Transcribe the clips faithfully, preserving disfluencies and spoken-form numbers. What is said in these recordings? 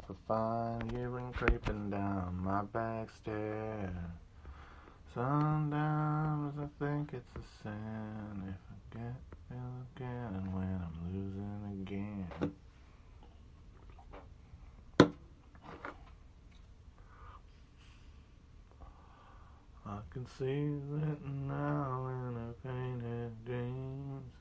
I find you been creeping down my back stairs. Sometimes I think it's a sin if I get feel again and when I'm losing again. I can see it now in her painted dreams.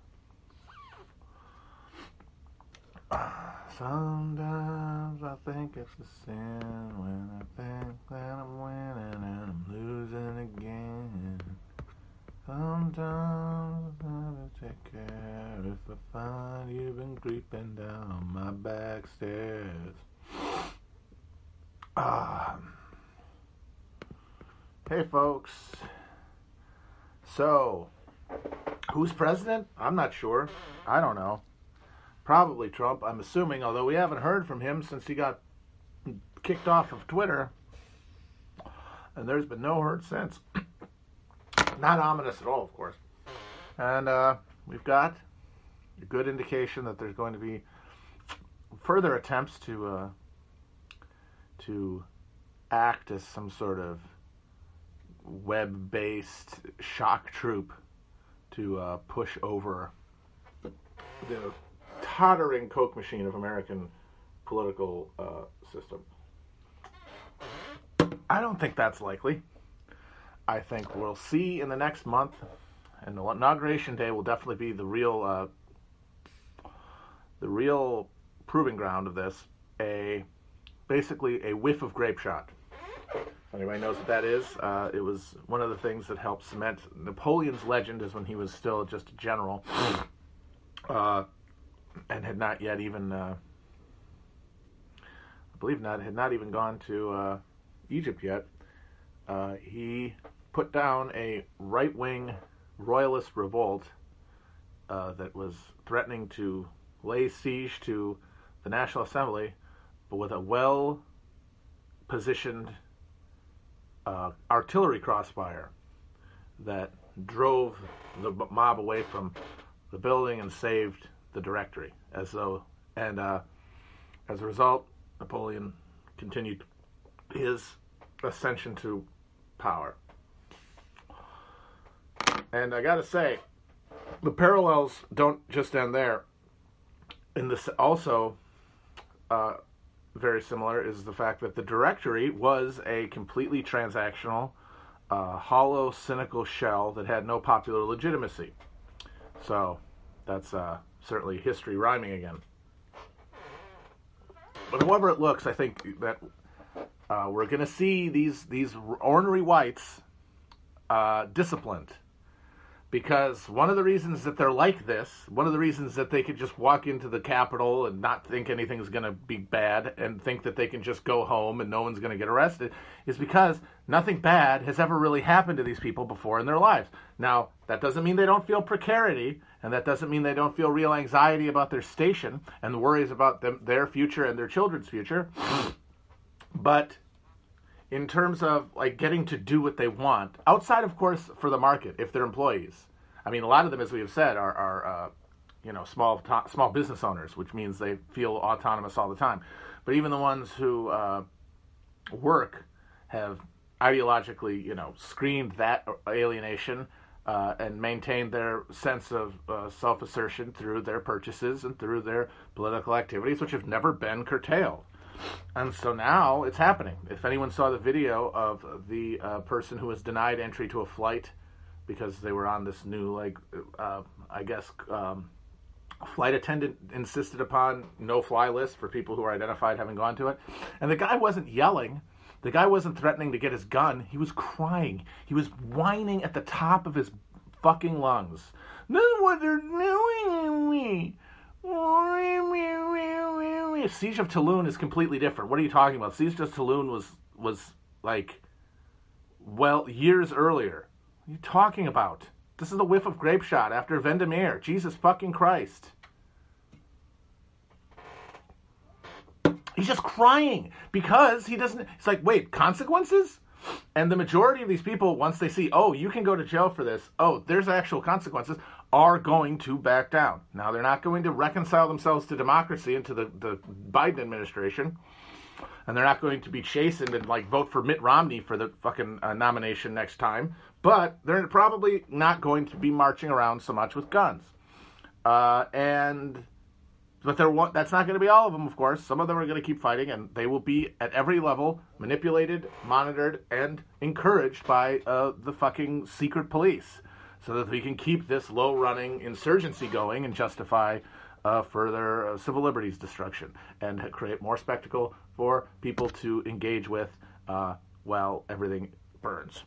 Sometimes I think it's a sin when I think that I'm winning and I'm losing again. Sometimes I gotta take care if I find you've been creeping down my back stairs. Ah. Hey folks. So, who's president? I'm not sure. I don't know. Probably Trump, I'm assuming, although we haven't heard from him since he got kicked off of Twitter. And there's been no word since. Not ominous at all, of course. And uh, we've got a good indication that there's going to be further attempts to uh, to act as some sort of web-based shock troop to uh, push over the tottering Coke machine of American political uh, system. I don't think that's likely. I think we'll see in the next month, and the inauguration day will definitely be the real, uh, the real proving ground of this. A basically a whiff of grape shot. If anybody knows what that is, uh, it was one of the things that helped cement Napoleon's legend, is when he was still just a general. Uh, and had not yet even, uh, I believe not, had not even gone to uh, Egypt yet. Uh, he put down a right-wing royalist revolt uh, that was threatening to lay siege to the National Assembly, but with a well-positioned uh, artillery crossfire that drove the mob away from the building and saved the Directory, as though, and uh, as a result, Napoleon continued his ascension to power. And I gotta say, the parallels don't just end there. In this, also, uh, very similar is the fact that the Directory was a completely transactional, uh, hollow, cynical shell that had no popular legitimacy. So that's uh, certainly history rhyming again. But however it looks, I think that uh, we're going to see these these ornery whites uh, disciplined. Because one of the reasons that they're like this, one of the reasons that they could just walk into the Capitol and not think anything's going to be bad and think that they can just go home and no one's going to get arrested, is because nothing bad has ever really happened to these people before in their lives. Now, that doesn't mean they don't feel precarity, and that doesn't mean they don't feel real anxiety about their station and the worries about them, their future and their children's future. But in terms of like getting to do what they want, outside, of course, for the market, if they're employees. I mean, a lot of them, as we have said, are, are uh, you know, small to- small business owners, which means they feel autonomous all the time. But even the ones who uh, work have ideologically, you know, screened that alienation uh, and maintained their sense of uh, self-assertion through their purchases and through their political activities, which have never been curtailed. And so now it's happening. If anyone saw the video of the uh, person who was denied entry to a flight because they were on this new, like, uh, I guess, um, flight attendant insisted upon no-fly list for people who are identified having gone to it. And the guy wasn't yelling. The guy wasn't threatening to get his gun. He was crying. He was whining at the top of his fucking lungs. This is what they're doing to me. Siege of Toulon is completely different. What are you talking about? Siege of Toulon was, was like, well, years earlier. What are you talking about? This is the whiff of grape shot after Vendemiaire. Jesus fucking Christ. He's just crying because he doesn't... It's like, wait, consequences? And the majority of these people, once they see, oh, you can go to jail for this, oh, there's actual consequences, are going to back down. Now, they're not going to reconcile themselves to democracy and to the, the Biden administration, And they're not going to be chastened and, like, vote for Mitt Romney for the fucking uh, nomination next time. But they're probably not going to be marching around so much with guns. Uh, and... But they're, that's not going to be all of them, of course. Some of them are going to keep fighting, and they will be, at every level, manipulated, monitored, and encouraged by uh, the fucking secret police, so that we can keep this low-running insurgency going and justify uh, further uh, civil liberties destruction, and create more spectacle for people to engage with uh, while everything burns.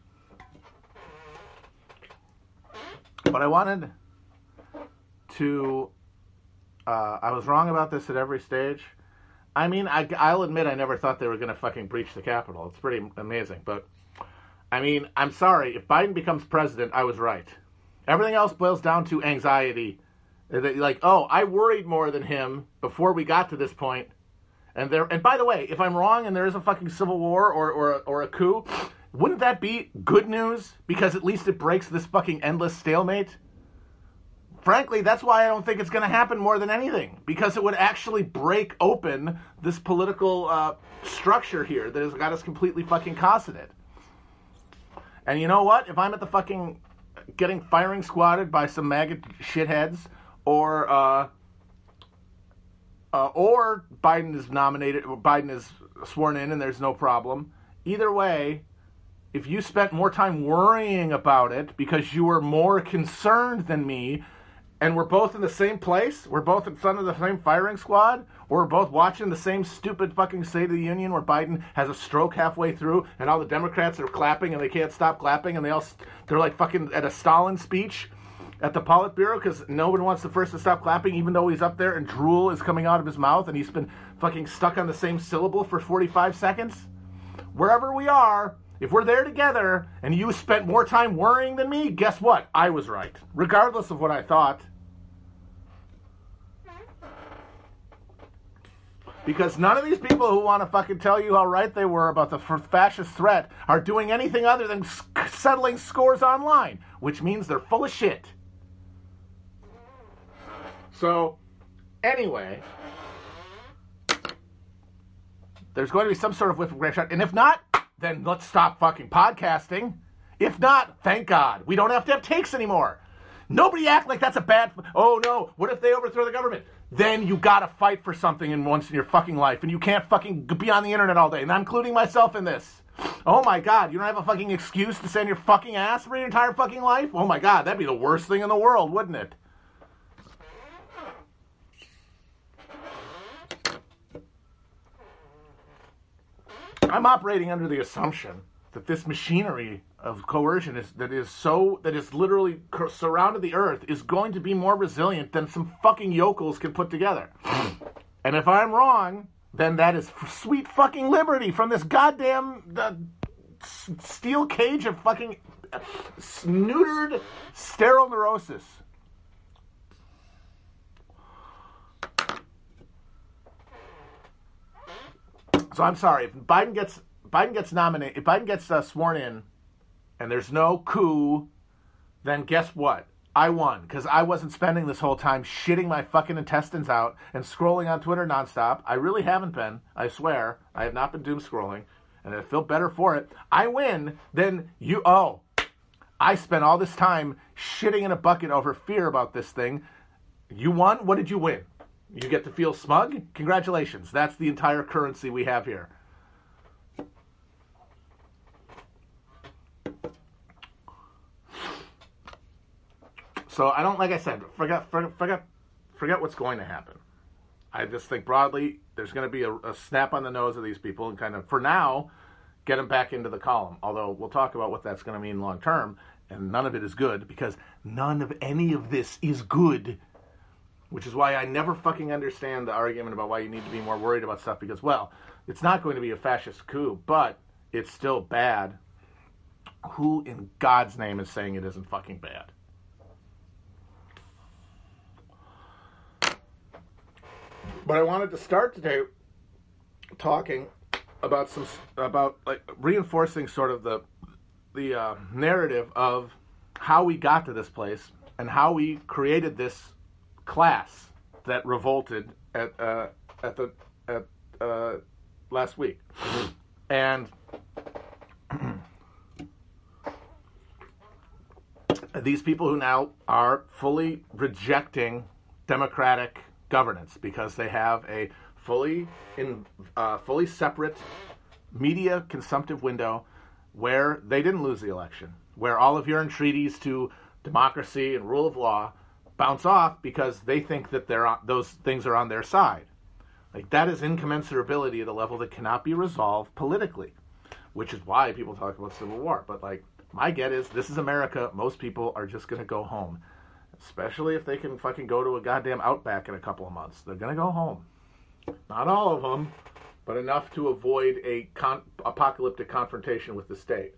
But I wanted to... Uh, I was wrong about this at every stage. I mean, I, I'll admit I never thought they were going to fucking breach the Capitol. It's pretty amazing. But, I mean, I'm sorry. If Biden becomes president, I was right. Everything else boils down to anxiety. Like, oh, I worried more than him before we got to this point. And there. And by the way, if I'm wrong and there is a fucking civil war or, or, or a coup, wouldn't that be good news? Because at least it breaks this fucking endless stalemate. Frankly, that's why I don't think it's going to happen more than anything. Because it would actually break open this political uh, structure here that has got us completely fucking cosseted. And you know what? If I'm at the fucking getting firing squatted by some maggot shitheads, or uh, uh, or Biden is nominated, or Biden is sworn in and there's no problem. Either way, if you spent more time worrying about it because you were more concerned than me, and we're both in the same place, we're both in front of the same firing squad, or we're both watching the same stupid fucking State of the Union where Biden has a stroke halfway through and all the Democrats are clapping and they can't stop clapping and they all, they're like fucking at a Stalin speech at the Politburo because no one wants the first to stop clapping even though he's up there and drool is coming out of his mouth and he's been fucking stuck on the same syllable for forty-five seconds. Wherever we are, if we're there together and you spent more time worrying than me, guess what? I was right, regardless of what I thought. Because none of these people who want to fucking tell you how right they were about the fascist threat are doing anything other than settling scores online, which means they're full of shit. So, anyway, there's going to be some sort of whip shot, and if not, then let's stop fucking podcasting. If not, thank God, we don't have to have takes anymore. Nobody act like that's a bad... Oh, no, what if they overthrow the government? Then you gotta fight for something in once in your fucking life, and you can't fucking be on the internet all day, and I'm including myself in this. Oh, my God, you don't have a fucking excuse to send your fucking ass for your entire fucking life? Oh, my God, that'd be the worst thing in the world, wouldn't it? I'm operating under the assumption that this machinery of coercion is that is so that is literally surrounded the earth is going to be more resilient than some fucking yokels can put together. And if I'm wrong, then that is sweet fucking liberty from this goddamn uh, steel cage of fucking neutered sterile neurosis. So I'm sorry if Biden gets Biden gets nominated, if Biden gets uh, sworn in, and there's no coup, then guess what? I won, because I wasn't spending this whole time shitting my fucking intestines out and scrolling on Twitter nonstop. I really haven't been. I swear. I have not been doom scrolling, and I feel better for it. I win, then you, oh, I spent all this time shitting in a bucket over fear about this thing. You won? What did you win? You get to feel smug? Congratulations. That's the entire currency we have here. So I don't, like I said, forget, forget, forget, forget what's going to happen. I just think broadly there's going to be a, a snap on the nose of these people and kind of, for now, get them back into the column. Although we'll talk about what that's going to mean long term, and none of it is good because none of any of this is good. Which is why I never fucking understand the argument about why you need to be more worried about stuff because, well, it's not going to be a fascist coup, but it's still bad. Who in God's name is saying it isn't fucking bad? But I wanted to start today talking about some about like reinforcing sort of the the uh, narrative of how we got to this place and how we created this class that revolted at uh, at the at uh, last week. And these people who now are fully rejecting democratic governance because they have a fully in uh, fully separate media consumptive window where they didn't lose the election, where all of your entreaties to democracy and rule of law bounce off because they think that they're on, those things are on their side. Like, that is incommensurability at a level that cannot be resolved politically, which is why people talk about civil war. But, like, my get is, this is America. Most people are just going to go home, especially if they can fucking go to a goddamn Outback in a couple of months. They're going to go home. Not all of them, but enough to avoid a con- apocalyptic confrontation with the state.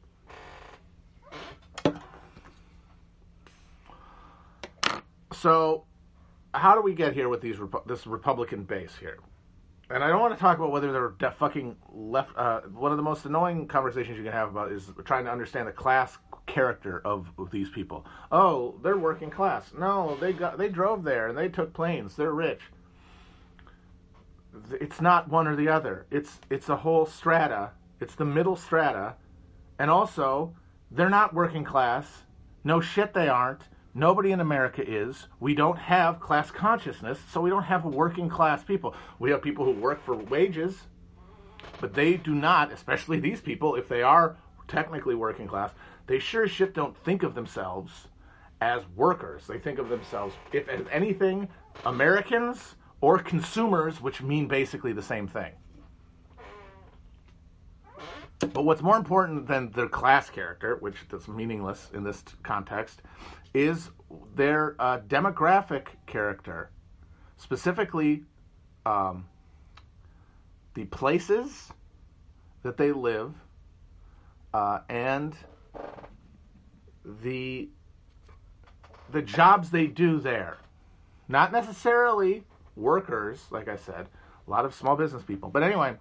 So, how do we get here with these Repu- this Republican base here? And I don't want to talk about whether they're de- fucking left. Uh, one of the most annoying conversations you can have about is trying to understand the class character of, of these people. Oh, they're working class. No, they got they drove there and they took planes. They're rich. It's not one or the other. It's it's a whole strata. It's the middle strata, and also they're not working class. No shit, they aren't. Nobody in America is. We don't have class consciousness, so we don't have working class people. We have people who work for wages, but they do not, especially these people, if they are technically working class, they sure as shit don't think of themselves as workers. They think of themselves, if as anything, Americans or consumers, which mean basically the same thing. But what's more important than their class character, which is meaningless in this context, is their uh, demographic character, specifically um, the places that they live uh, and the the jobs they do there. Not necessarily workers, like I said, a lot of small business people. But anyway,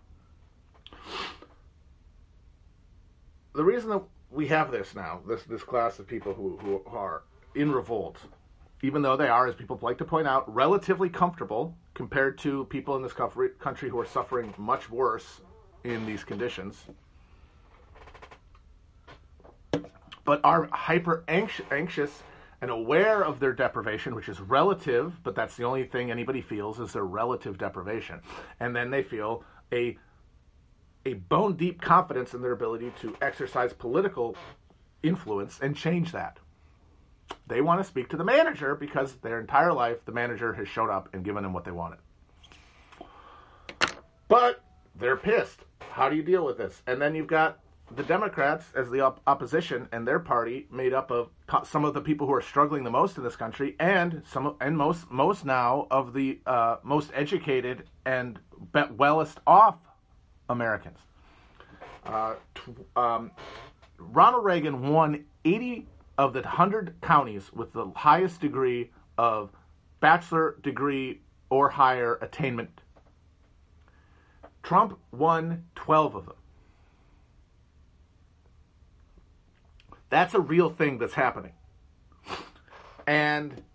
the reason that we have this now, this this class of people who, who are in revolt, even though they are, as people like to point out, relatively comfortable compared to people in this country who are suffering much worse in these conditions, but are hyper anxious and aware of their deprivation, which is relative, but that's the only thing anybody feels is their relative deprivation. And then they feel a a bone-deep confidence in their ability to exercise political influence and change that. They want to speak to the manager because their entire life the manager has showed up and given them what they wanted. But they're pissed. How do you deal with this? And then you've got the Democrats as the op- opposition and their party made up of co- some of the people who are struggling the most in this country and some and most most now of the uh, most educated and be- wellest off Americans. Uh, t- um, Ronald Reagan won eighty of the one hundred counties with the highest degree of bachelor degree or higher attainment. Trump won twelve of them. That's a real thing that's happening. And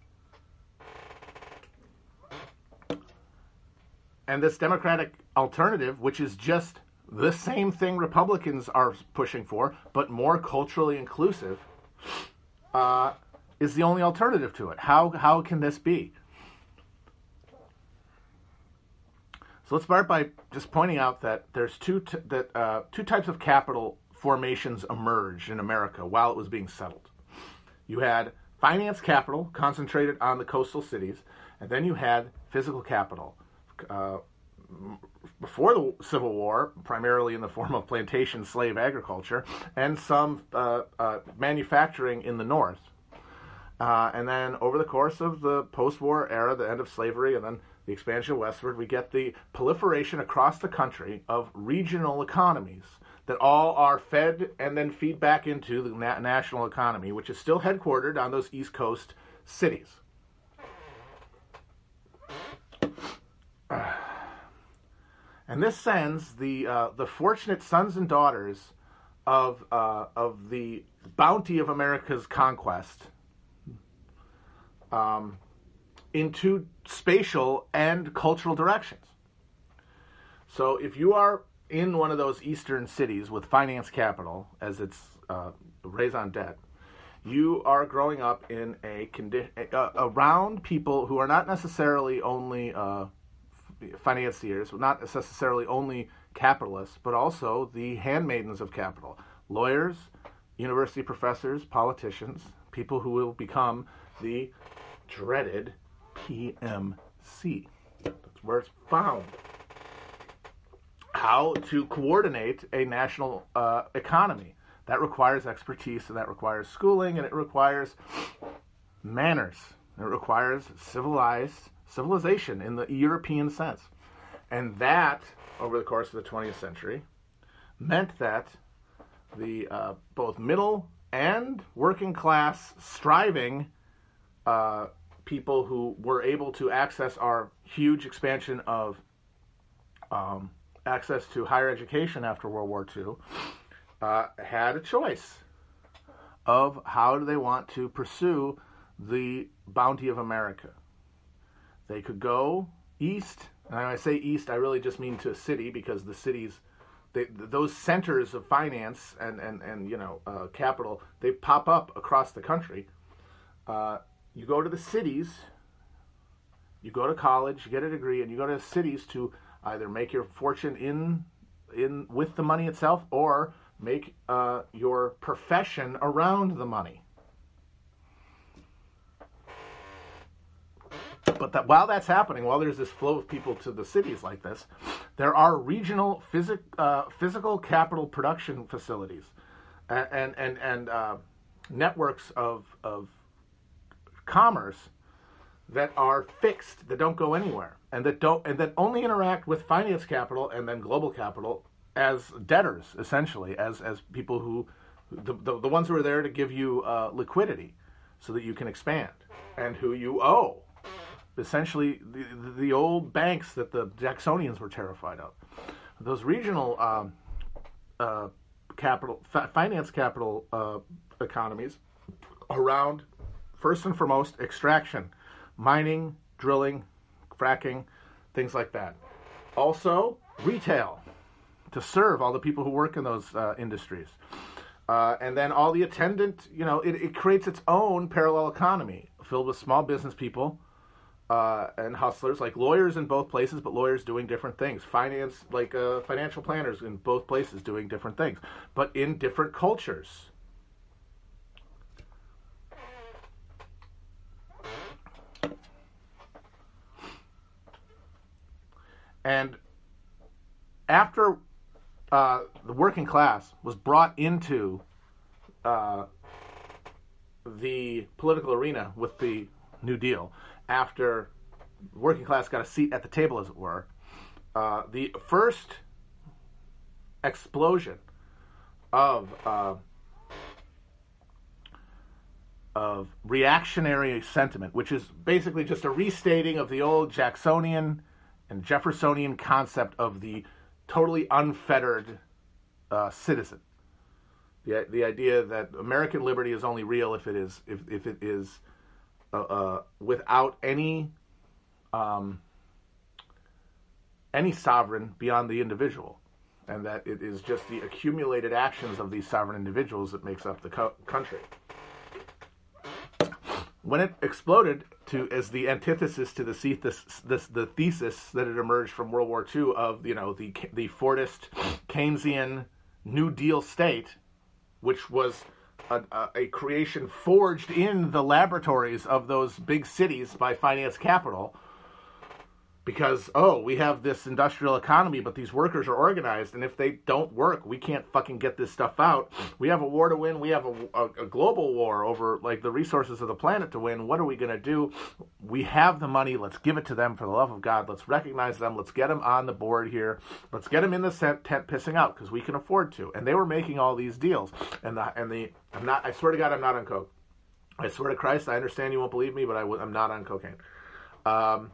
and this Democratic alternative, which is just the same thing Republicans are pushing for, but more culturally inclusive, uh, is the only alternative to it. How how can this be? So let's start by just pointing out that there's two t- that uh, two types of capital formations emerged in America while it was being settled. You had finance capital concentrated on the coastal cities, and then you had physical capital. Uh, before the Civil War, primarily in the form of plantation slave agriculture, and some uh, uh, manufacturing in the North. Uh, and then over the course of the post-war era, the end of slavery, and then the expansion westward, we get the proliferation across the country of regional economies that all are fed and then feed back into the na- national economy, which is still headquartered on those East Coast cities. And this sends the uh, the fortunate sons and daughters of uh, of the bounty of America's conquest um, into spatial and cultural directions. So if you are in one of those eastern cities with finance capital as its uh, raison d'etre, you are growing up in a condi- uh, around people who are not necessarily only uh, financiers, not necessarily only capitalists, but also the handmaidens of capital, lawyers, university professors, politicians, people who will become the dreaded P M C. That's where it's found. How to coordinate a national uh, economy. That requires expertise, and that requires schooling, and it requires manners. It requires civilized civilization in the European sense. And that, over the course of the twentieth century, meant that the uh, both middle and working class striving uh, people who were able to access our huge expansion of um, access to higher education after World War Two uh, had a choice of how do they want to pursue the bounty of America. They could go east, and when I say east, I really just mean to a city, because the cities, they, those centers of finance and, and, and you know, uh, capital, they pop up across the country. Uh, you go to the cities, you go to college, you get a degree, and you go to the cities to either make your fortune in in with the money itself, or make uh, your profession around the money. But that while that's happening, while there's this flow of people to the cities like this, there are regional physic, uh, physical capital production facilities and and and, and uh, networks of of commerce that are fixed, that don't go anywhere, and that don't and that only interact with finance capital and then global capital as debtors, essentially, as as people who the the, the ones who are there to give you uh, liquidity so that you can expand, and who you owe. Essentially, the, the old banks that the Jacksonians were terrified of. Those regional um, uh, capital, fi- finance capital uh, economies around, first and foremost, extraction, mining, drilling, fracking, things like that. Also, retail, to serve all the people who work in those uh, industries. Uh, and then all the attendant, you know, it, it creates its own parallel economy filled with small business people, Uh, and hustlers, like lawyers in both places, but lawyers doing different things. Finance, like uh, financial planners in both places doing different things, but in different cultures. And after uh, the working class was brought into uh, the political arena with the New Deal, after working class got a seat at the table, as it were, uh, the first explosion of uh, of reactionary sentiment, which is basically just a restating of the old Jacksonian and Jeffersonian concept of the totally unfettered uh, citizen. The the idea that American liberty is only real if it is if if it is Uh, uh, without any um, any sovereign beyond the individual, and that it is just the accumulated actions of these sovereign individuals that makes up the co- country. When it exploded to as the antithesis to the thesis, this, the thesis that had emerged from World War Two of you know the the Fordist Keynesian New Deal state, which was A, a creation forged in the laboratories of those big cities by finance capital, because, oh, we have this industrial economy, but these workers are organized, and if they don't work, we can't fucking get this stuff out. We have a war to win. We have a, a, a global war over, like, the resources of the planet to win. What are we going to do? We have the money. Let's give it to them for the love of God. Let's recognize them. Let's get them on the board here. Let's get them in the tent pissing out, because we can afford to. And they were making all these deals. And the, and the, I'm not, I swear to God, I'm not on coke. I swear to Christ, I understand you won't believe me, but I, I'm not on cocaine. Um...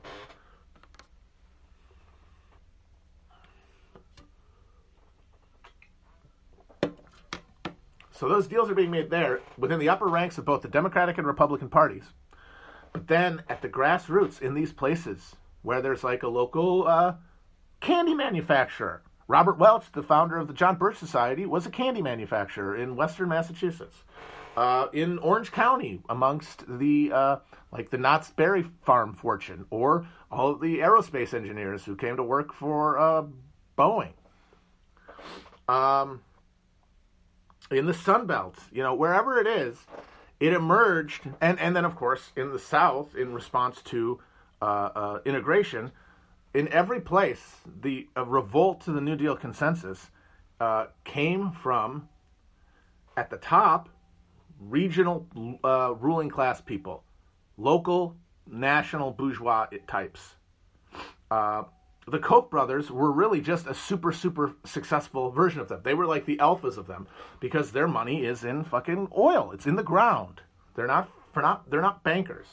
So those deals are being made there within the upper ranks of both the Democratic and Republican parties. But then at the grassroots in these places where there's like a local uh, candy manufacturer Robert Welch, the founder of the John Birch Society, was a candy manufacturer in western Massachusetts. Uh, in Orange County, amongst the uh, like the Knott's Berry Farm fortune, or all of the aerospace engineers who came to work for uh, Boeing. Um, in the Sun Belt, you know, wherever it is, it emerged, and, and then, of course, in the South, in response to uh, uh, integration, in every place, the uh, revolt to the New Deal consensus uh, came from, at the top, regional uh, ruling class people, local, national bourgeois types. Uh, the Koch brothers were really just a super, super successful version of them. They were like the alphas of them because their money is in fucking oil. It's in the ground. They're not, for not, they're not bankers.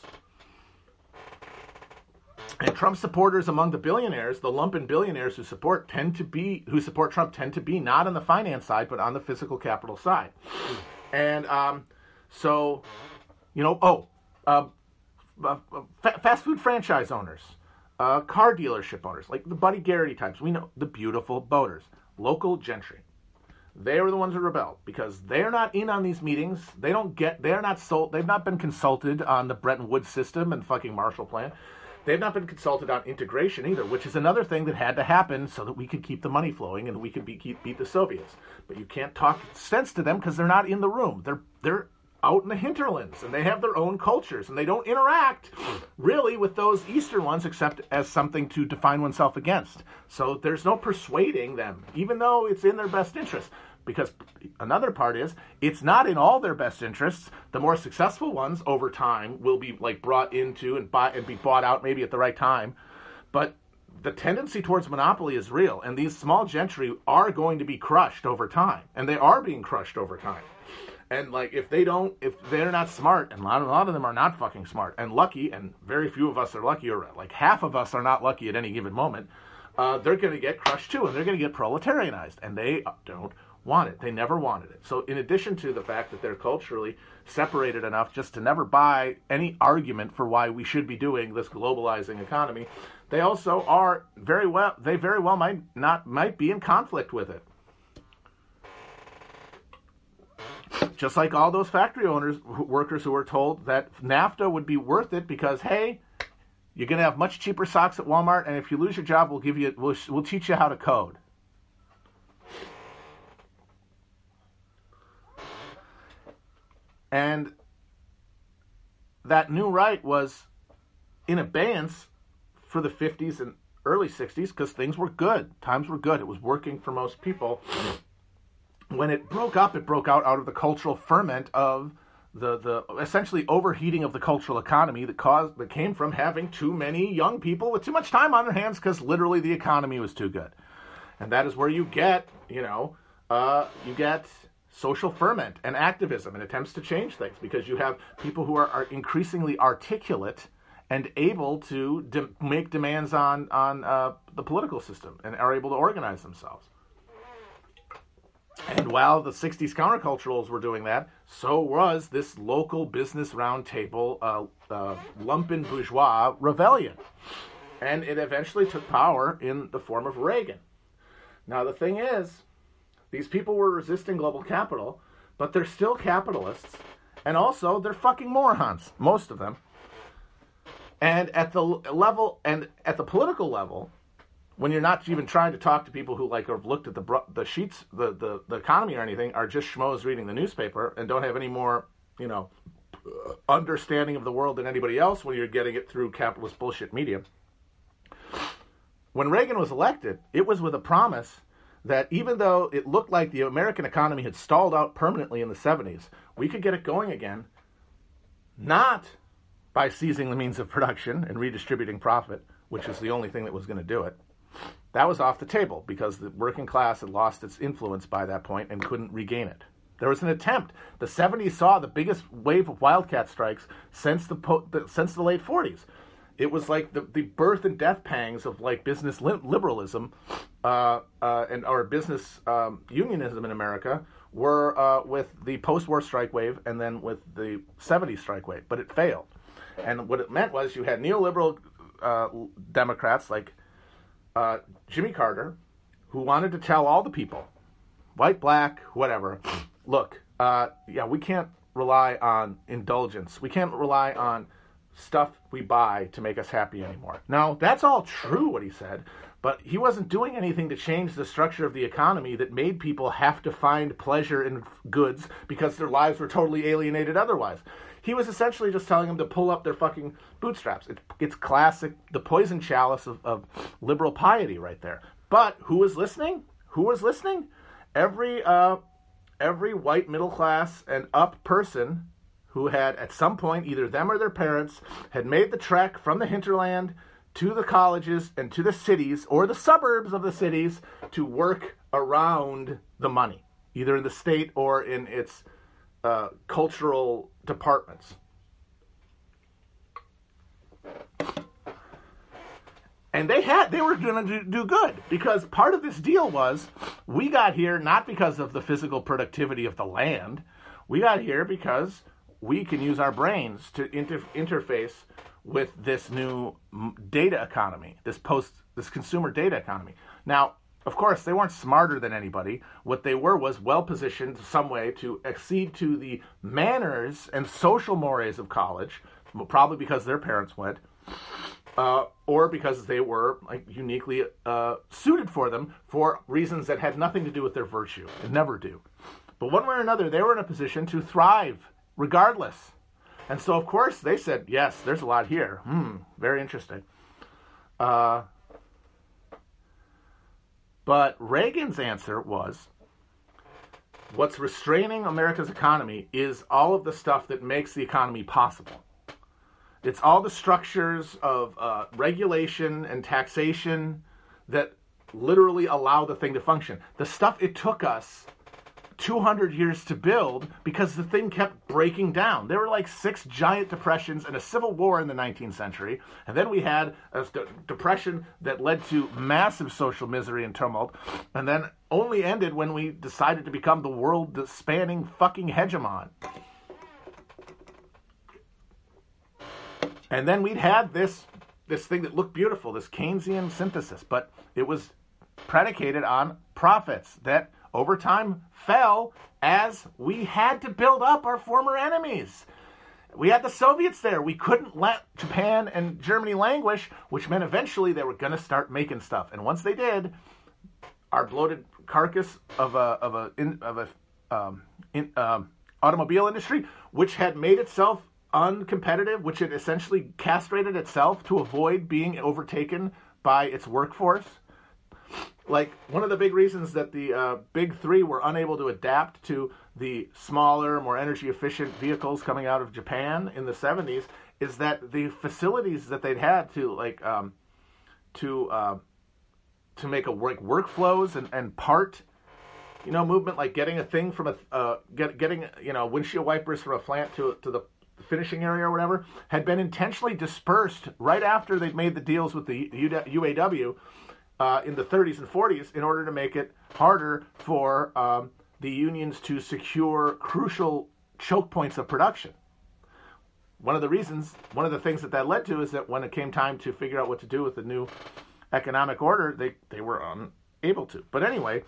And Trump supporters among the billionaires, the lumpen billionaires who support tend to be who support Trump tend to be not on the finance side, but on the physical capital side. And um, so, you know, oh, uh, uh, fa- fast food franchise owners, uh, car dealership owners, like the Buddy Garrity types. We know the beautiful boaters, local gentry. They were the ones who rebelled because they're not in on these meetings. They don't get. They're not sold. They've not been consulted on the Bretton Woods system and fucking Marshall Plan. They've not been consulted on integration either, which is another thing that had to happen so that we could keep the money flowing and we could be, keep, beat the Soviets. But you can't talk sense to them because they're not in the room. They're they're out in the hinterlands, and they have their own cultures, and they don't interact really with those Eastern ones except as something to define oneself against. So there's no persuading them, even though it's in their best interest. Because another part is, it's not in all their best interests. The more successful ones over time will be like brought into and buy and be bought out maybe at the right time. But the tendency towards monopoly is real, and these small gentry are going to be crushed over time, and they are being crushed over time. And like if they don't, if they're not smart, and a lot, a lot of them are not fucking smart and lucky, and very few of us are lucky, or like half of us are not lucky at any given moment, uh, they're going to get crushed too, and they're going to get proletarianized, and they don't want it. They never wanted it. So in addition to the fact that they're culturally separated enough just to never buy any argument for why we should be doing this globalizing economy, they also are very well, they very well might not, might be in conflict with it. Just like all those factory owners, workers who were told that NAFTA would be worth it because, hey, you're going to have much cheaper socks at Walmart, and if you lose your job, we'll give you, we'll, we'll teach you how to code. And that new right was in abeyance for the fifties and early sixties because things were good. Times were good. It was working for most people. When it broke up, it broke out out of the cultural ferment of the, the essentially overheating of the cultural economy that caused that came from having too many young people with too much time on their hands because literally the economy was too good. And that is where you get, you know, uh, you get social ferment and activism and attempts to change things because you have people who are, are increasingly articulate and able to de- make demands on, on uh, the political system and are able to organize themselves. And while the sixties counterculturals were doing that, so was this local business roundtable uh, uh, lumpen bourgeois rebellion. And it eventually took power in the form of Reagan. Now the thing is, these people were resisting global capital, but they're still capitalists, and also they're fucking morons, most of them. And at the level, and at the political level, when you're not even trying to talk to people who like have looked at the the sheets, the, the, the economy or anything, are just schmoes reading the newspaper and don't have any more, you know, understanding of the world than anybody else when you're getting it through capitalist bullshit media. When Reagan was elected, it was with a promise that even though it looked like the American economy had stalled out permanently in the seventies, we could get it going again, not by seizing the means of production and redistributing profit, which is the only thing that was going to do it. That was off the table because the working class had lost its influence by that point and couldn't regain it. There was an attempt. The seventies saw the biggest wave of wildcat strikes since the, po- the since the late forties. It was like the, the birth and death pangs of like business li- liberalism uh, uh, and or business um, unionism in America were uh, with the post-war strike wave and then with the seventies strike wave, but it failed. And what it meant was you had neoliberal uh, Democrats like uh, Jimmy Carter, who wanted to tell all the people, white, black, whatever, look, uh, yeah, we can't rely on indulgence. We can't rely on stuff we buy to make us happy anymore. Now, that's all true, what he said, but he wasn't doing anything to change the structure of the economy that made people have to find pleasure in goods because their lives were totally alienated otherwise. He was essentially just telling them to pull up their fucking bootstraps. It, it's classic, the poison chalice of, of liberal piety right there. But who was listening? Who was listening? Every uh, every white middle class and up person who had at some point, either them or their parents, had made the trek from the hinterland to the colleges and to the cities or the suburbs of the cities to work around the money, either in the state or in its uh, cultural departments. And they had, they were going to do good, because part of this deal was we got here not because of the physical productivity of the land. We got here because we can use our brains to inter- interface with this new data economy, this post, this consumer data economy. Now, of course, they weren't smarter than anybody. What they were was well-positioned some way to accede to the manners and social mores of college, probably because their parents went, uh, or because they were like uniquely uh, suited for them for reasons that had nothing to do with their virtue, and never do. But one way or another, they were in a position to thrive regardless. And so, of course, they said, yes, there's a lot here. Hmm, very interesting. Uh, but Reagan's answer was, what's restraining America's economy is all of the stuff that makes the economy possible. It's all the structures of uh, regulation and taxation that literally allow the thing to function. The stuff it took us two hundred years to build because the thing kept breaking down. There were like six giant depressions and a civil war in the nineteenth century. And then we had a de- depression that led to massive social misery and tumult. And then only ended when we decided to become the world-spanning fucking hegemon. And then we'd had this, this thing that looked beautiful, this Keynesian synthesis. But it was predicated on profits that over time fell as we had to build up our former enemies. We had the Soviets there. We couldn't let Japan and Germany languish, which meant eventually they were going to start making stuff. And once they did, our bloated carcass of a of a in, of a um, in, um, automobile industry, which had made itself uncompetitive, which had essentially castrated itself to avoid being overtaken by its workforce. Like, one of the big reasons that the uh, big three were unable to adapt to the smaller, more energy-efficient vehicles coming out of Japan in the seventies is that the facilities that they'd had to, like, um, to uh, to make a work workflows and, and part, you know, movement, like getting a thing from a, uh, get, getting, you know, windshield wipers from a plant to to the finishing area or whatever, had been intentionally dispersed right after they'd made the deals with the U A W Uh, in the thirties and forties in order to make it harder for um, the unions to secure crucial choke points of production. One of the reasons, one of the things that that led to is that when it came time to figure out what to do with the new economic order, they, they were unable to. But anyway,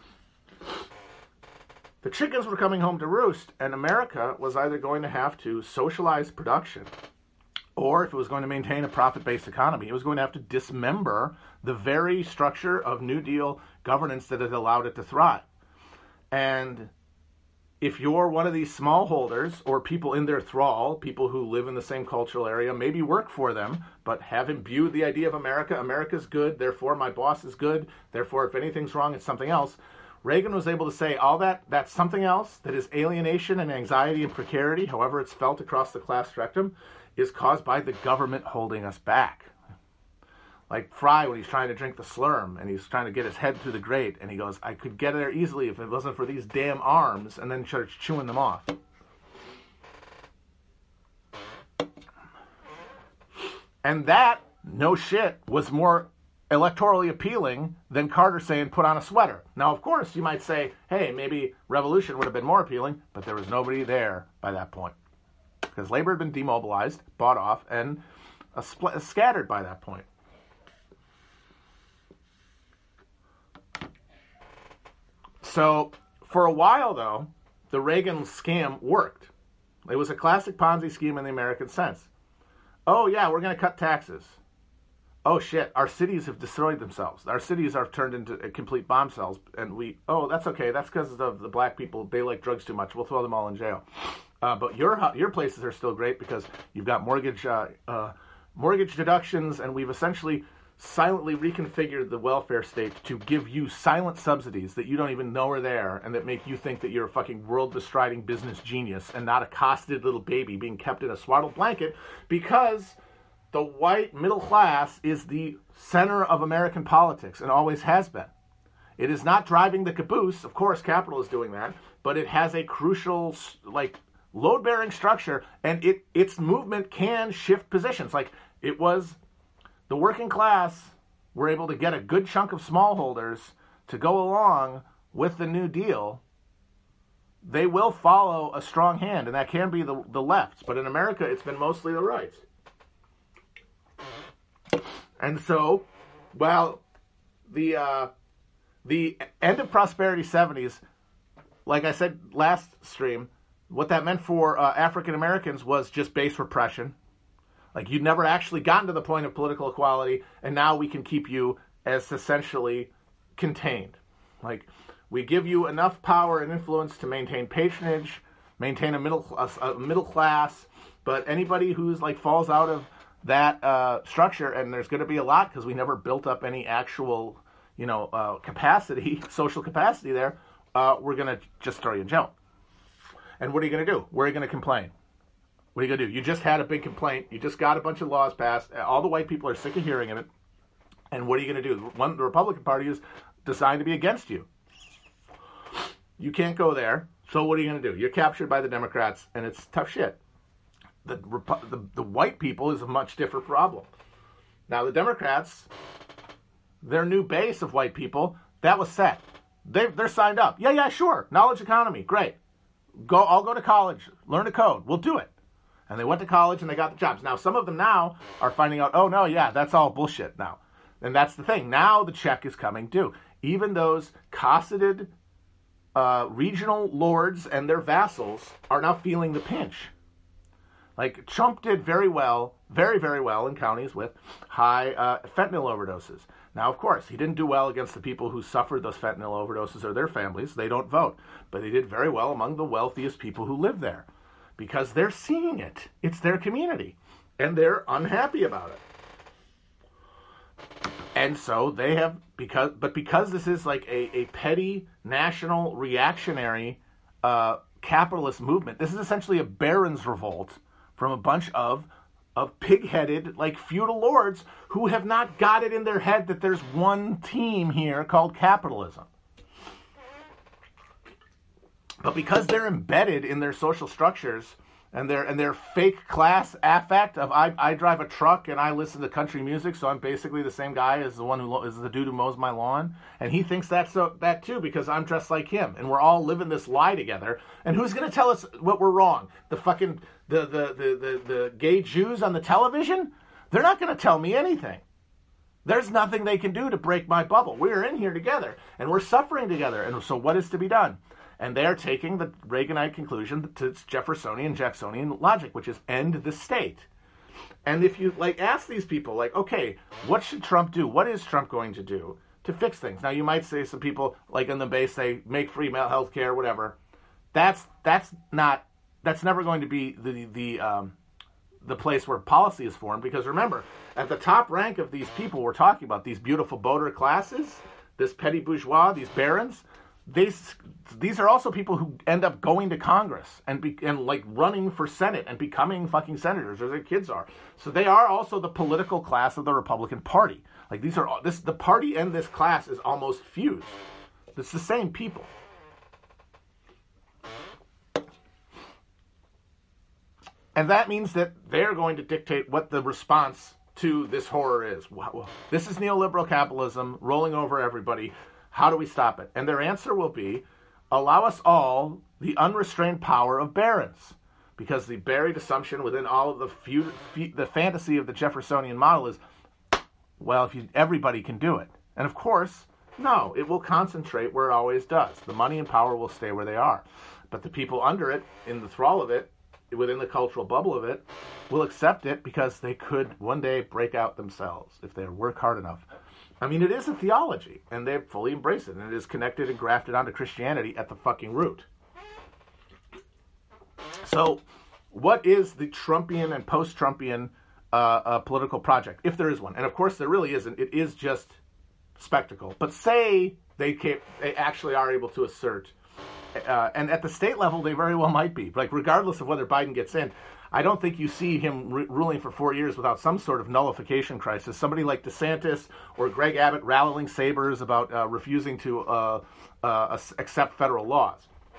the chickens were coming home to roost, and America was either going to have to socialize production, or if it was going to maintain a profit-based economy, it was going to have to dismember the very structure of New Deal governance that had allowed it to thrive. And if you're one of these smallholders or people in their thrall, people who live in the same cultural area, maybe work for them, but have imbued the idea of America, America's good, therefore my boss is good, therefore if anything's wrong, it's something else. Reagan was able to say all that, that's something else, that is alienation and anxiety and precarity, however it's felt across the class spectrum, is caused by the government holding us back. Like Fry when he's trying to drink the slurm and he's trying to get his head through the grate and he goes, I could get there easily if it wasn't for these damn arms, and then starts chewing them off. And that, no shit, was more electorally appealing than Carter saying put on a sweater. Now, of course, you might say, hey, maybe revolution would have been more appealing, but there was nobody there by that point. Because labor had been demobilized, bought off, and uh, spl- scattered by that point. So for a while, though, the Reagan scam worked. It was a classic Ponzi scheme in the American sense. Oh, yeah, we're going to cut taxes. Oh, shit, our cities have destroyed themselves. Our cities are turned into complete bomb cells. And we, oh, that's okay. That's because of the black people. They like drugs too much. We'll throw them all in jail. Uh, but your your places are still great because you've got mortgage uh, uh, mortgage deductions, and we've essentially silently reconfigured the welfare state to give you silent subsidies that you don't even know are there and that make you think that you're a fucking world-bestriding business genius and not a cosseted little baby being kept in a swaddled blanket because the white middle class is the center of American politics and always has been. It is not driving the caboose. Of course, capital is doing that, but it has a crucial, like, load-bearing structure, and it its movement can shift positions. Like, it was the working class were able to get a good chunk of smallholders to go along with the New Deal. They will follow a strong hand, and that can be the, the left. But in America, it's been mostly the right. And so, while the uh, the end of prosperity seventies, like I said last stream, what that meant for uh, African Americans was just base repression. Like, you'd never actually gotten to the point of political equality, and now we can keep you as essentially contained. Like, we give you enough power and influence to maintain patronage, maintain a middle a, a middle class, but anybody who's like falls out of that uh, structure, and there's going to be a lot because we never built up any actual, you know, uh, capacity, social capacity there, uh, we're going to just throw you in jail. And what are you going to do? Where are you going to complain? What are you going to do? You just had a big complaint. You just got a bunch of laws passed. All the white people are sick of hearing of it. And what are you going to do? One, the Republican Party is designed to be against you. You can't go there. So what are you going to do? You're captured by the Democrats, and it's tough shit. The, the, the white people is a much different problem. Now, the Democrats, their new base of white people, that was set. They, they're signed up. Yeah, yeah, sure. Knowledge economy. Great. Go. I'll go to college. Learn a code. We'll do it. And they went to college and they got the jobs. Now, some of them now are finding out, oh, no, yeah, that's all bullshit now. And that's the thing. Now the check is coming due. Even those cosseted uh, regional lords and their vassals are now feeling the pinch. Like, Trump did very well, very, very well in counties with high uh, fentanyl overdoses. Now, of course, he didn't do well against the people who suffered those fentanyl overdoses or their families. They don't vote. But he did very well among the wealthiest people who live there because they're seeing it. It's their community, and they're unhappy about it. And so they have, because, but because this is like a, a petty, national, reactionary uh, capitalist movement, this is essentially a barons' revolt from a bunch of of pig-headed, like, feudal lords who have not got it in their head that there's one team here called capitalism. But because they're embedded in their social structures and their and their fake class affect of I, I drive a truck and I listen to country music, so I'm basically the same guy as the one who is the dude who mows my lawn, and he thinks that's so, that too because I'm dressed like him, and we're all living this lie together. And who's going to tell us what we're wrong? The fucking the the the the, the gay Jews on the television? They're not going to tell me anything. There's nothing they can do to break my bubble. We're in here together, and we're suffering together. And so what is to be done? And they're taking the Reaganite conclusion to Jeffersonian, Jacksonian logic, which is end the state. And if you like ask these people, like, okay, what should Trump do? What is Trump going to do to fix things? Now, you might say some people, like in the base, say make free health care, whatever. That's that's not that's never going to be the the um, the place where policy is formed. Because remember, at the top rank of these people we're talking about, these beautiful voter classes, this petty bourgeois, these barons. These these are also people who end up going to Congress and be, and like running for Senate and becoming fucking senators, or their kids are. So they are also the political class of the Republican Party. Like these are this the party and this class is almost fused. It's the same people. And that means that they're going to dictate what the response to this horror is. Wow. This is neoliberal capitalism rolling over everybody. How do we stop it? And their answer will be, allow us all the unrestrained power of barons. Because the buried assumption within all of the feud, the fantasy of the Jeffersonian model is, well, if you, everybody can do it. And of course, No, it will concentrate where it always does. The money and power will stay where they are. But the people under it, in the thrall of it, within the cultural bubble of it, will accept it because they could one day break out themselves if they work hard enough. I mean, it is a theology, and they fully embrace it, and it is connected and grafted onto Christianity at the fucking root. So, what is the Trumpian and post-Trumpian uh, uh, political project, if there is one? And of course, there really isn't. It is just spectacle. But say they can, they actually are able to assert, uh, and at the state level, they very well might be. Like, regardless of whether Biden gets in, I don't think you see him re- ruling for four years without some sort of nullification crisis. Somebody like DeSantis or Greg Abbott rattling sabers about uh, refusing to uh, uh, accept federal laws.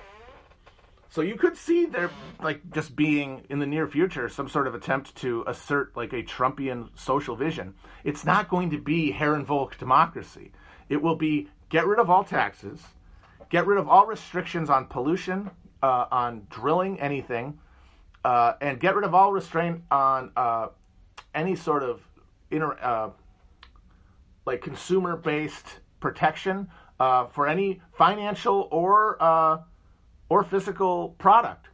So you could see there, like, just being, in the near future, some sort of attempt to assert, like, a Trumpian social vision. It's not going to be Herrenvolk democracy. It will be get rid of all taxes, get rid of all restrictions on pollution, uh, on drilling anything, uh, and get rid of all restraint on uh, any sort of, inter, uh, like, consumer-based protection uh, for any financial or... Uh, or physical product.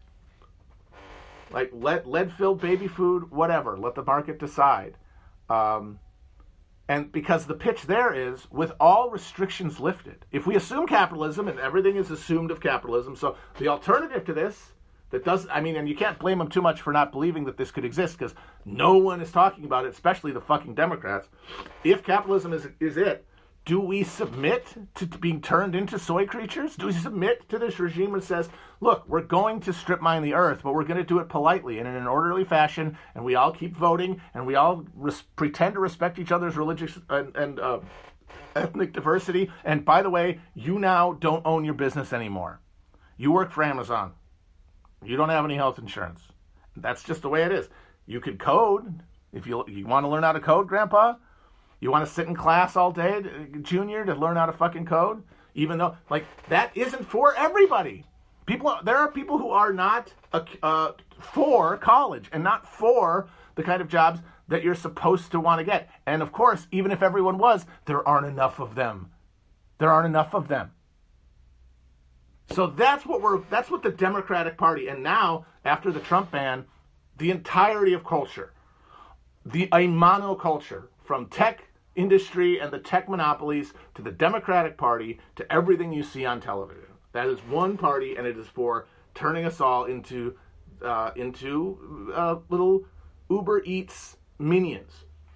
Like lead, lead-filled baby food, whatever. Let the market decide. Um, and because the pitch there is, with all restrictions lifted, if we assume capitalism, and everything is assumed of capitalism, so the alternative to this, that does, I mean, and you can't blame them too much for not believing that this could exist, because no one is talking about it, especially the fucking Democrats. If capitalism is is it, do we submit to being turned into soy creatures? Do we submit to this regime that says, look, we're going to strip mine the earth, but we're going to do it politely and in an orderly fashion, and we all keep voting, and we all res- pretend to respect each other's religious and, and uh, ethnic diversity, and by the way, you now don't own your business anymore. You work for Amazon. You don't have any health insurance. That's just the way it is. You could code. If you, you want to learn how to code, Grandpa, you want to sit in class all day, Junior, to learn how to fucking code? Even though, like, that isn't for everybody. People, there are people who are not uh, for college and not for the kind of jobs that you're supposed to want to get. And of course, even if everyone was, there aren't enough of them. There aren't enough of them. So that's what we're, that's what the Democratic Party, and now, after the Trump ban, the entirety of culture, the a monoculture, from tech industry and the tech monopolies to the Democratic Party to everything you see on television. That is one party, and it is for turning us all into uh, into uh, little Uber Eats minions.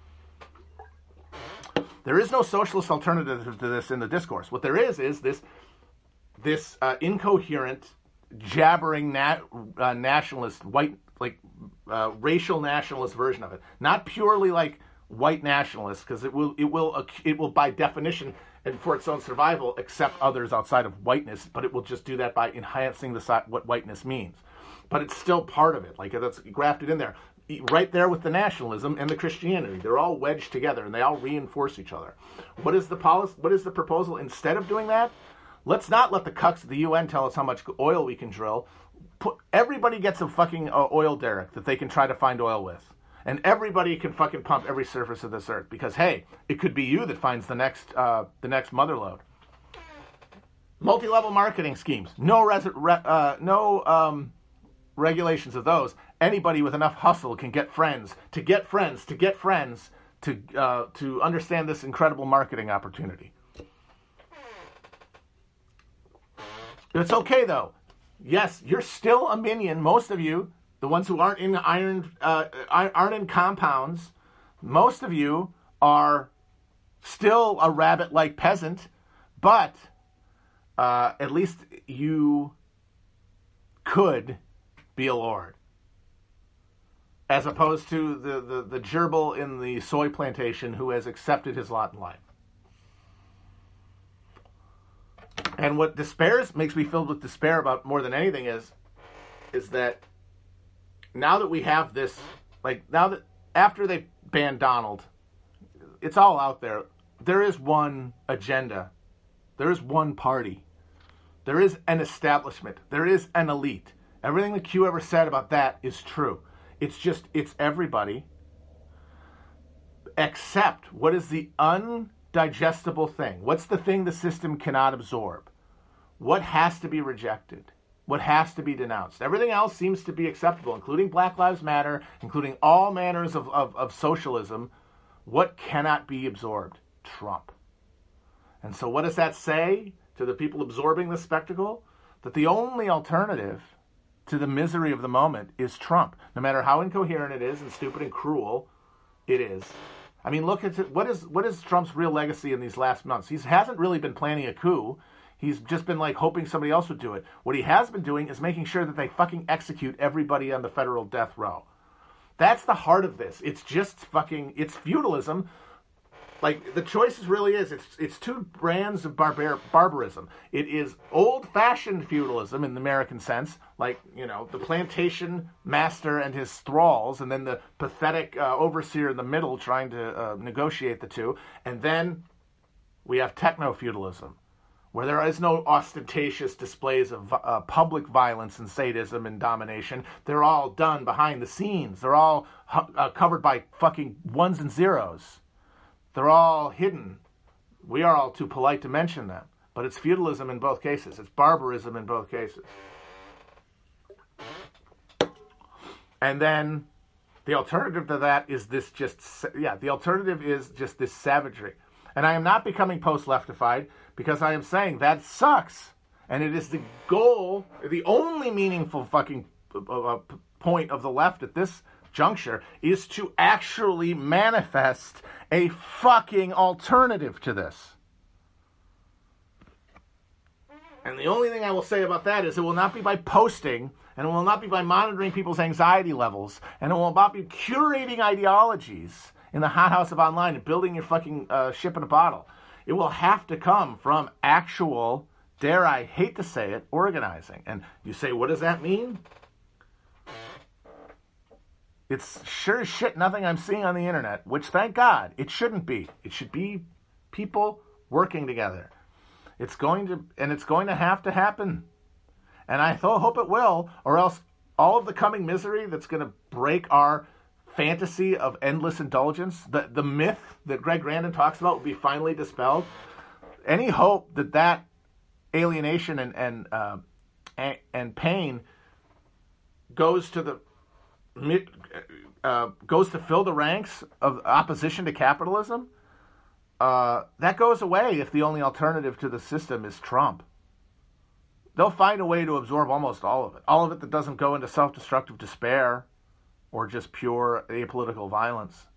There is no socialist alternative to this in the discourse. What there is is this this uh, incoherent, jabbering nat- uh, nationalist, white, like uh, racial nationalist version of it. Not purely like white nationalists, because it will, it will, it will by definition and for its own survival accept others outside of whiteness, but it will just do that by enhancing the what whiteness means. But it's still part of it, like that's grafted in there, right there with the nationalism and the Christianity. They're all wedged together, and they all reinforce each other. What is the policy? What is the proposal? Instead of doing that, let's not let the cucks of the U N tell us how much oil we can drill. Put, everybody gets a fucking uh, oil derrick that they can try to find oil with. And everybody can fucking pump every surface of this earth because, hey, it could be you that finds the next uh, the next mother lode. Multi-level marketing schemes, no res- re- uh, no um, regulations of those. Anybody with enough hustle can get friends to get friends to get friends to uh, to understand this incredible marketing opportunity. It's okay though. Yes, you're still a minion, most of you. The ones who aren't in iron, uh, aren't in compounds, most of you are still a rabbit-like peasant, but uh, at least you could be a lord, as opposed to the, the, the gerbil in the soy plantation who has accepted his lot in life. And what despairs makes me filled with despair about more than anything is, is that now that we have this, like now that after they banned Donald, it's all out there. There is one agenda. There is one party. There is an establishment. There is an elite. Everything that Q ever said about that is true. It's just, it's everybody except what is the digestible thing? What's the thing the system cannot absorb? What has to be rejected? What has to be denounced? Everything else seems to be acceptable, including Black Lives Matter, including all manners of, of, of socialism. What cannot be absorbed? Trump. And so what does that say to the people absorbing this spectacle? That the only alternative to the misery of the moment is Trump. No matter how incoherent it is and stupid and cruel it is. I mean, look at it. What is what is Trump's real legacy in these last months? He hasn't really been planning a coup. He's just been like hoping somebody else would do it. What he has been doing is making sure that they fucking execute everybody on the federal death row. That's the heart of this. It's just fucking, it's feudalism. Like, the choice really is, it's it's two brands of barbar- barbarism. It is old-fashioned feudalism in the American sense, like, you know, the plantation master and his thralls, and then the pathetic uh, overseer in the middle trying to uh, negotiate the two. And then we have techno-feudalism, where there is no ostentatious displays of uh, public violence and sadism and domination. They're all done behind the scenes. They're all uh, covered by fucking ones and zeros. They're all hidden. We are all too polite to mention them. But it's feudalism in both cases. It's barbarism in both cases. And then the alternative to that is this just, yeah, the alternative is just this savagery. And I am not becoming post-leftified because I am saying that sucks. And it is the goal, the only meaningful fucking uh, point of the left at this juncture is to actually manifest a fucking alternative to this. And the only thing I will say about that is it will not be by posting, and it will not be by monitoring people's anxiety levels, and it will not be curating ideologies in the hothouse of online and building your fucking uh, ship in a bottle. It will have to come from actual, dare I hate to say it, organizing. And you say, what does that mean? It's sure as shit nothing I'm seeing on the internet, which thank God, it shouldn't be. It should be people working together. It's going to, and it's going to have to happen. And I hope it will, or else all of the coming misery that's going to break our fantasy of endless indulgence, the, the myth that Greg Grandin talks about will be finally dispelled. Any hope that that alienation and and uh, and, and pain goes to the uh, goes to fill the ranks of opposition to capitalism, uh, that goes away if the only alternative to the system is Trump. They'll find a way to absorb almost all of it. All of it that doesn't go into self-destructive despair or just pure apolitical violence.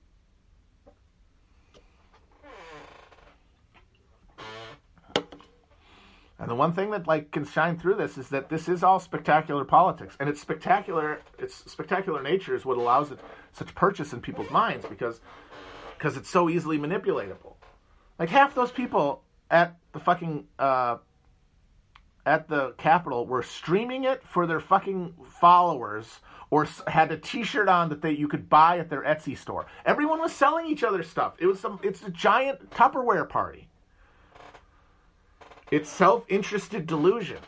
And the one thing that like can shine through this is that this is all spectacular politics, and it's spectacular. Its spectacular nature is what allows it such purchase in people's minds because because it's so easily manipulatable. Like half those people at the fucking uh, at the Capitol were streaming it for their fucking followers, or had a T-shirt on that they you could buy at their Etsy store. Everyone was selling each other stuff. It was some. It's a giant Tupperware party. It's self-interested delusion.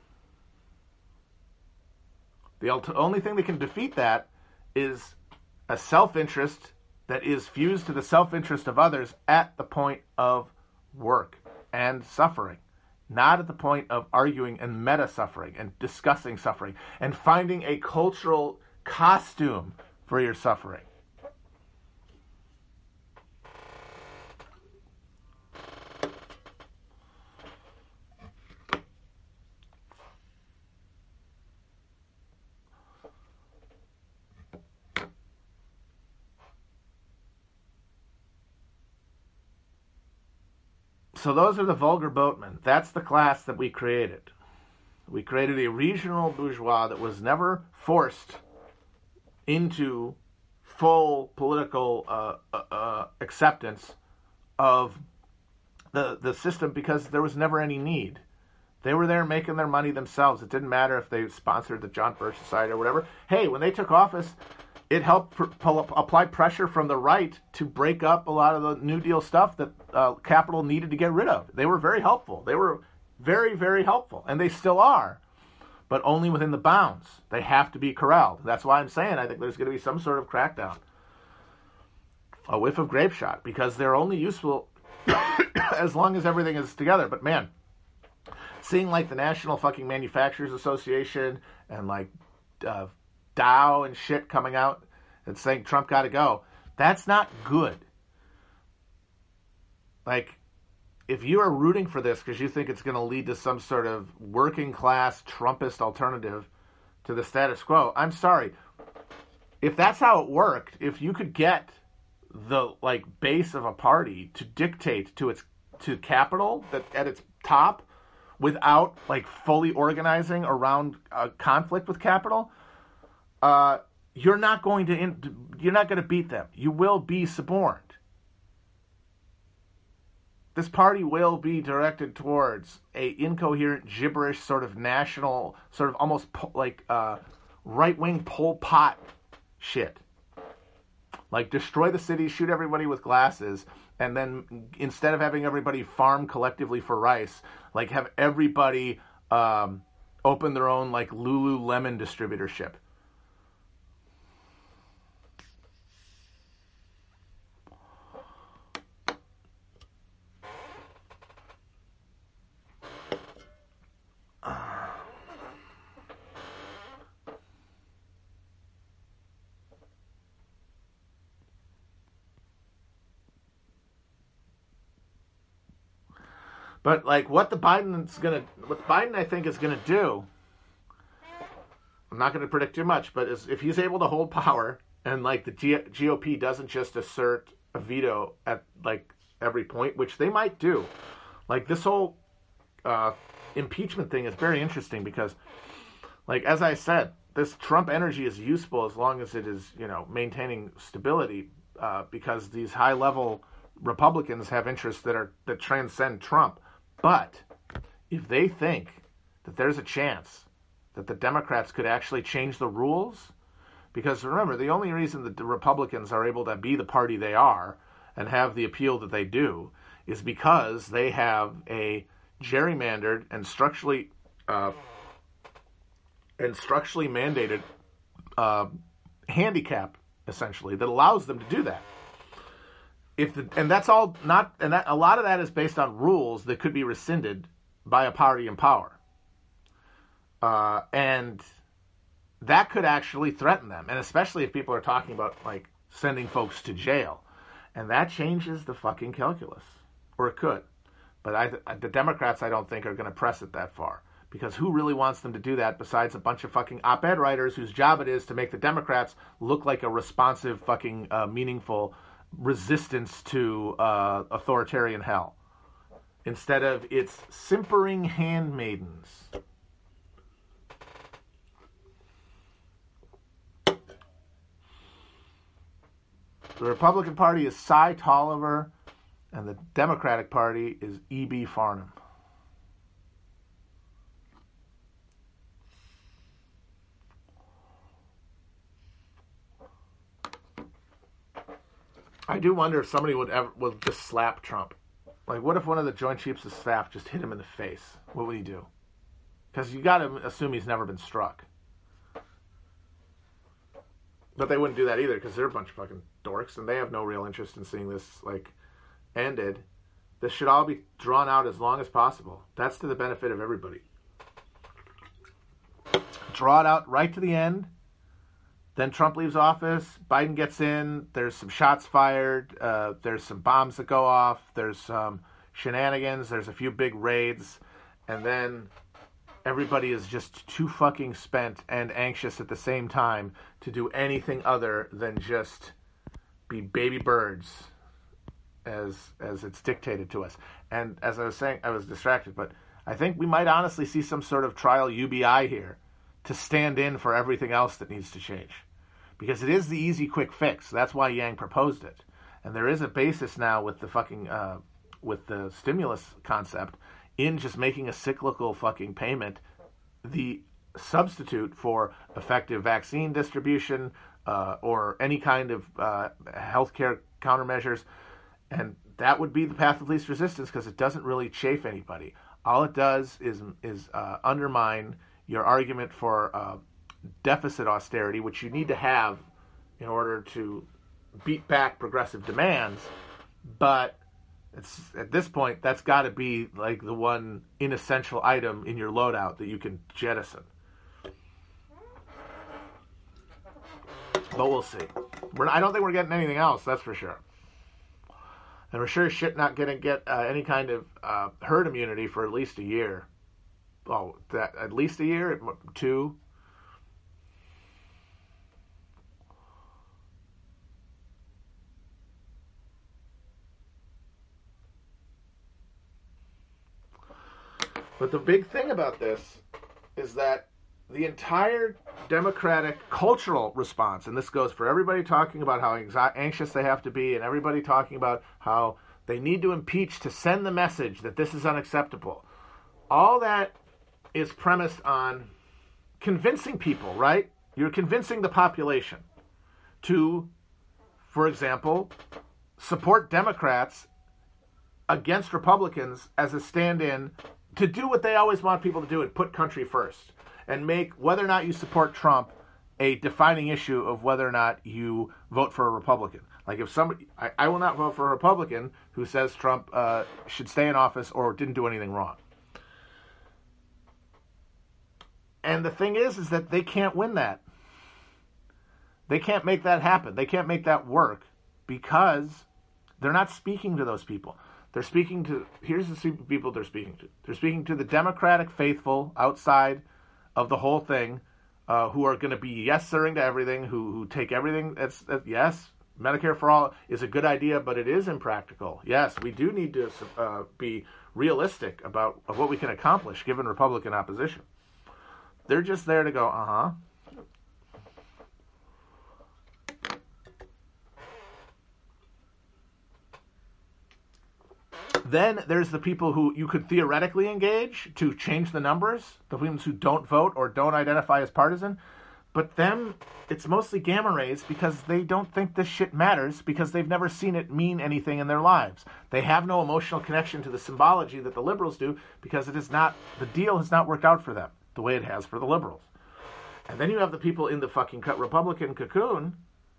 The only thing that can defeat that is a self-interest that is fused to the self-interest of others at the point of work and suffering, not at the point of arguing and meta-suffering and discussing suffering and finding a cultural costume for your suffering. So those are the vulgar boatmen. That's the class that we created. We created a regional bourgeois that was never forced into full political uh, uh, acceptance of the the system because there was never any need. They were there making their money themselves. It didn't matter if they sponsored the John Birch Society or whatever. Hey, when they took office, it helped pr- pull up, apply pressure from the right to break up a lot of the New Deal stuff that uh, capital needed to get rid of. They were very helpful. They were very, very helpful, and they still are, but only within the bounds. They have to be corralled. That's why I'm saying I think there's going to be some sort of crackdown, a whiff of grape shot, because they're only useful as long as everything is together. But man, seeing like the National fucking Manufacturers Association and like uh, Dow and shit coming out and saying Trump got to go, that's not good. Like, if you are rooting for this because you think it's going to lead to some sort of working class Trumpist alternative to the status quo, I'm sorry. If that's how it worked, if you could get the like base of a party to dictate to its to capital that at its top without like fully organizing around a conflict with capital, uh, you're not going to in, you're not going to beat them. You will be suborned. This party will be directed towards a incoherent, gibberish sort of national, sort of almost po- like uh, right-wing Pol Pot shit. Like destroy the city, shoot everybody with glasses, and then instead of having everybody farm collectively for rice, like have everybody um, open their own like Lululemon distributorship. But like what the Biden's gonna, what Biden I think is gonna do, I'm not gonna predict too much, but is if he's able to hold power and like the G- GOP doesn't just assert a veto at like every point, which they might do. Like this whole uh, impeachment thing is very interesting because, like as I said, this Trump energy is useful as long as it is, you know, maintaining stability uh, because these high level Republicans have interests that are that transcend Trump. But if they think that there's a chance that the Democrats could actually change the rules, because remember, the only reason that the Republicans are able to be the party they are and have the appeal that they do is because they have a gerrymandered and structurally uh, and structurally mandated uh, handicap, essentially, that allows them to do that. If the, and that's all not, and that a lot of that is based on rules that could be rescinded by a party in power, uh, and that could actually threaten them, and especially if people are talking about like sending folks to jail, and that changes the fucking calculus, or it could. But I, the Democrats, I don't think, are going to press it that far because who really wants them to do that besides a bunch of fucking op-ed writers whose job it is to make the Democrats look like a responsive, fucking uh, meaningful resistance to uh, authoritarian hell, instead of its simpering handmaidens. The Republican Party is Cy Tolliver, and the Democratic Party is E B. Farnham. I do wonder if somebody would ever would just slap Trump. Like, what if one of the Joint Chiefs of Staff just hit him in the face? What would he do? Because you got to assume he's never been struck. But they wouldn't do that either because they're a bunch of fucking dorks and they have no real interest in seeing this like ended. This should all be drawn out as long as possible. That's to the benefit of everybody. Draw it out right to the end. Then Trump leaves office, Biden gets in, there's some shots fired, uh, there's some bombs that go off, there's some shenanigans, there's a few big raids, and then everybody is just too fucking spent and anxious at the same time to do anything other than just be baby birds as as it's dictated to us. And as I was saying, I was distracted, but I think we might honestly see some sort of trial U B I here to stand in for everything else that needs to change. Because it is the easy, quick fix. That's why Yang proposed it. And there is a basis now with the fucking, uh, with the stimulus concept in just making a cyclical fucking payment the substitute for effective vaccine distribution uh, or any kind of uh, healthcare countermeasures. And that would be the path of least resistance because it doesn't really chafe anybody. All it does is, is uh, undermine your argument for uh, deficit austerity, which you need to have in order to beat back progressive demands, but It's at this point that's got to be like the one inessential item in your loadout that you can jettison. But we'll see. We're, I don't think we're getting anything else. That's for sure. And we're sure as shit not going to get uh, any kind of uh, herd immunity for at least a year. Oh, that at least a year, two. But the big thing about this is that the entire Democratic cultural response, and this goes for everybody talking about how anxi- anxious they have to be, and everybody talking about how they need to impeach to send the message that this is unacceptable. All that is premised on convincing people, right? You're convincing the population to, for example, support Democrats against Republicans as a stand-in to do what they always want people to do and put country first and make whether or not you support Trump a defining issue of whether or not you vote for a Republican. Like if somebody, I, I will not vote for a Republican who says Trump uh, should stay in office or didn't do anything wrong. And the thing is, is that they can't win that. They can't make that happen. They can't make that work because they're not speaking to those people. They're speaking to, here's the people they're speaking to. They're speaking to the Democratic faithful outside of the whole thing, uh, who are going to be yes-sirring to everything, who who take everything that's, that, yes, Medicare for all is a good idea, but it is impractical. Yes, we do need to uh, be realistic about what we can accomplish given Republican opposition. They're just there to go, uh-huh. Then there's the people who you could theoretically engage to change the numbers, the ones who don't vote or don't identify as partisan. But them, it's mostly gamma rays because they don't think this shit matters because they've never seen it mean anything in their lives. They have no emotional connection to the symbology that the liberals do because it is not, the deal has not worked out for them the way it has for the liberals. And then you have the people in the fucking Republican cocoon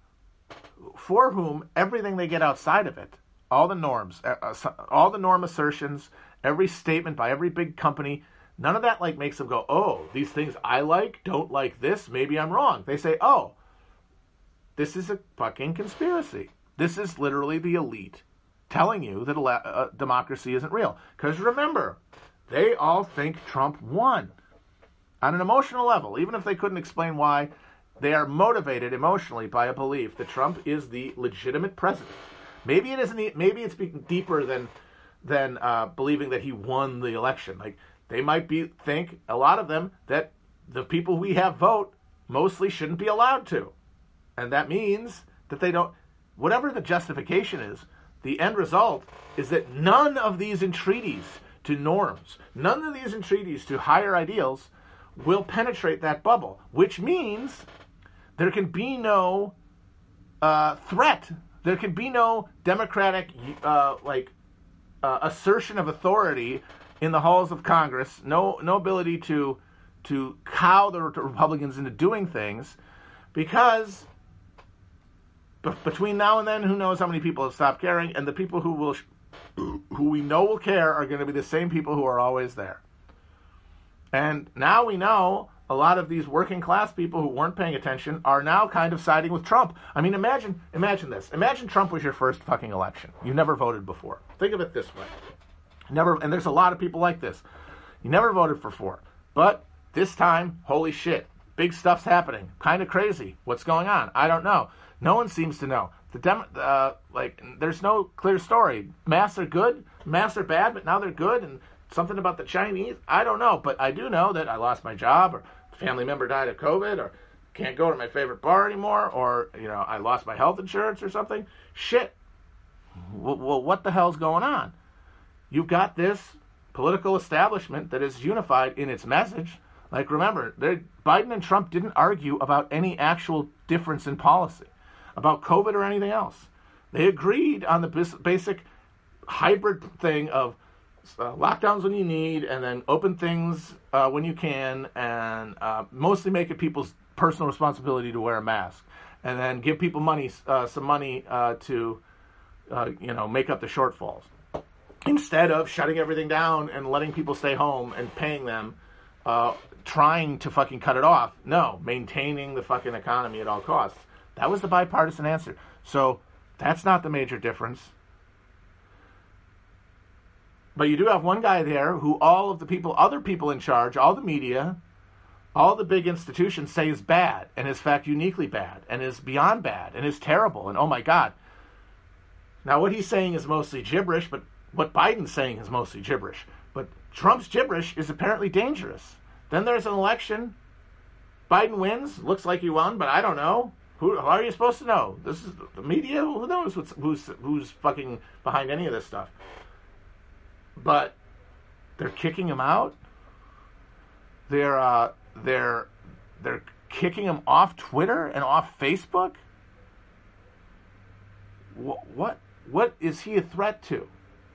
for whom everything they get outside of it, all the norms, uh, all the norm assertions, every statement by every big company, none of that like makes them go, oh, these things I like, don't like this, maybe I'm wrong. They say, oh, this is a fucking conspiracy. This is literally the elite telling you that uh, democracy isn't real. Because remember, they all think Trump won. On an emotional level, even if they couldn't explain why, they are motivated emotionally by a belief that Trump is the legitimate president. Maybe it isn't. Maybe it's deeper than than uh, believing that he won the election. Like they might be think a lot of them that the people we have vote mostly shouldn't be allowed to, and that means that they don't. Whatever the justification is, the end result is that none of these entreaties to norms, none of these entreaties to higher ideals, will penetrate that bubble. Which means there can be no uh, threat. There can be no democratic uh, like uh, assertion of authority in the halls of Congress. No, no ability to to cow the Republicans into doing things, because b- between now and then, who knows how many people have stopped caring, and the people who will, who we know will care, are going to be the same people who are always there. And now we know a lot of these working class people who weren't paying attention are now kind of siding with Trump. I mean, imagine imagine this. Imagine Trump was your first fucking election. You never voted before. Think of it this way. Never, and there's a lot of people like this. You never voted for four. But this time, holy shit, big stuff's happening. Kind of crazy. What's going on? I don't know. No one seems to know. The dem- uh, like, there's no clear story. Masks are good, masks are bad, but now they're good, and something about the Chinese, I don't know, but I do know that I lost my job, or a family member died of COVID, or can't go to my favorite bar anymore, or, you know, I lost my health insurance or something. Shit. Well, what the hell's going on? You've got this political establishment that is unified in its message. Like, remember, Biden and Trump didn't argue about any actual difference in policy, about COVID or anything else. They agreed on the basic hybrid thing of Uh, lockdowns when you need, and then open things uh, when you can, and uh, mostly make it people's personal responsibility to wear a mask, and then give people money, uh, some money uh, to, uh, you know, make up the shortfalls. instead of shutting everything down and letting people stay home and paying them, uh, trying to fucking cut it off. No, maintaining the fucking economy at all costs. That was the bipartisan answer. So that's not the major difference. But you do have one guy there who all of the people, other people in charge, all the media, all the big institutions say is bad, and is in fact uniquely bad, and is beyond bad, and is terrible, and oh my God. Now what he's saying is mostly gibberish, but what Biden's saying is mostly gibberish. But Trump's gibberish is apparently dangerous. Then there's an election. Biden wins. Looks like he won, but I don't know. Who, how are you supposed to know? This is the media. Who knows what's, who's who's fucking behind any of this stuff? But they're kicking him out. They're uh, they're they're kicking him off Twitter and off Facebook. What what what is he a threat to?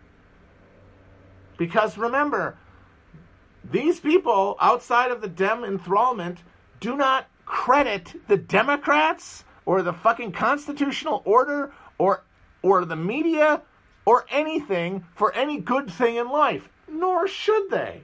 Because remember, these people outside of the Dem enthrallment do not credit the Democrats or the fucking constitutional order or or the media or anything for any good thing in life, nor should they.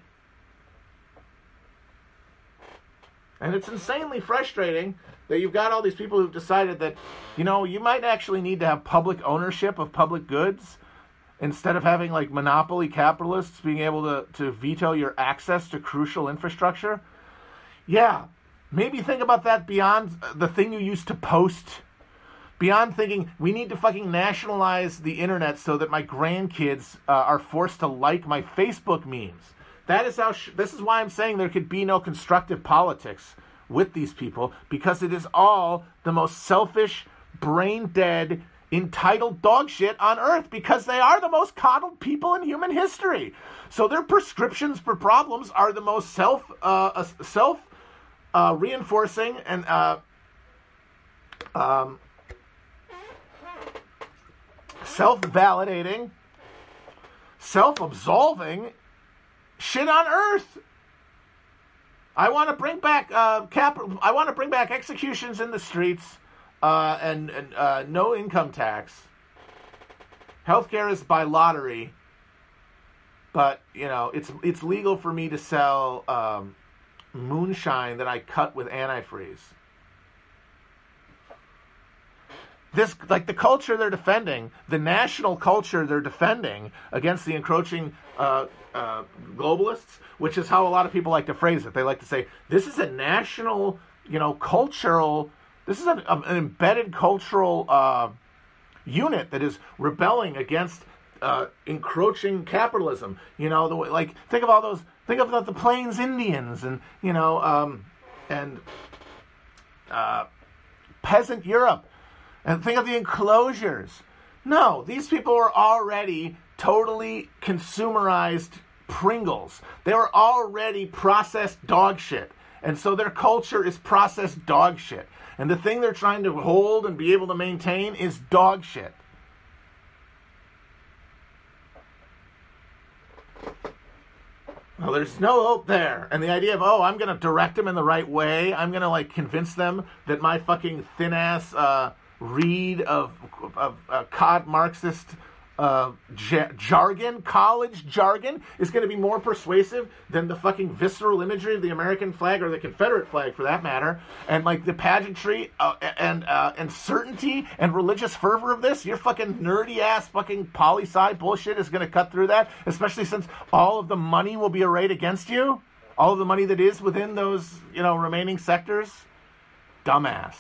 And it's insanely frustrating that you've got all these people who've decided that, you know, you might actually need to have public ownership of public goods instead of having like monopoly capitalists being able to, to veto your access to crucial infrastructure. Yeah, maybe think about that beyond the thing you used to post. Beyond thinking, we need to fucking nationalize the internet so that my grandkids uh, are forced to like my Facebook memes. That is how. Sh- this is why I'm saying there could be no constructive politics with these people, because it is all the most selfish, brain-dead, entitled dog shit on earth, because they are the most coddled people in human history. So their prescriptions for problems are the most self, uh, self uh, reinforcing and uh, um. self-validating, self-absolving shit on earth. I want to bring back uh, cap. I want to bring back executions in the streets uh, and, and uh, no income tax. Healthcare is by lottery, but you know it's it's legal for me to sell um, moonshine that I cut with antifreeze. This, like the culture they're defending, the national culture they're defending against the encroaching uh, uh, globalists, which is how a lot of people like to phrase it. They like to say, this is a national, you know, cultural, this is an, an embedded cultural uh, unit that is rebelling against uh, encroaching capitalism. You know, the way, like, think of all those, think of the, the Plains Indians and, you know, um, and uh, peasant Europe. And think of the enclosures. No, these people were already totally consumerized Pringles. They were already processed dog shit. And so their culture is processed dog shit. And the thing they're trying to hold and be able to maintain is dog shit. Well, there's no hope there. And the idea of, oh, I'm going to direct them in the right way. I'm going to, like, convince them that my fucking thin-ass... Uh, read of, of uh, cod Marxist uh, j- jargon, college jargon, is going to be more persuasive than the fucking visceral imagery of the American flag or the Confederate flag, for that matter, and like the pageantry uh, and uh, and certainty and religious fervor of this. Your fucking nerdy ass fucking poli-sci bullshit is going to cut through that, especially since all of the money will be arrayed against you, all of the money that is within those, you know, remaining sectors. Dumbass.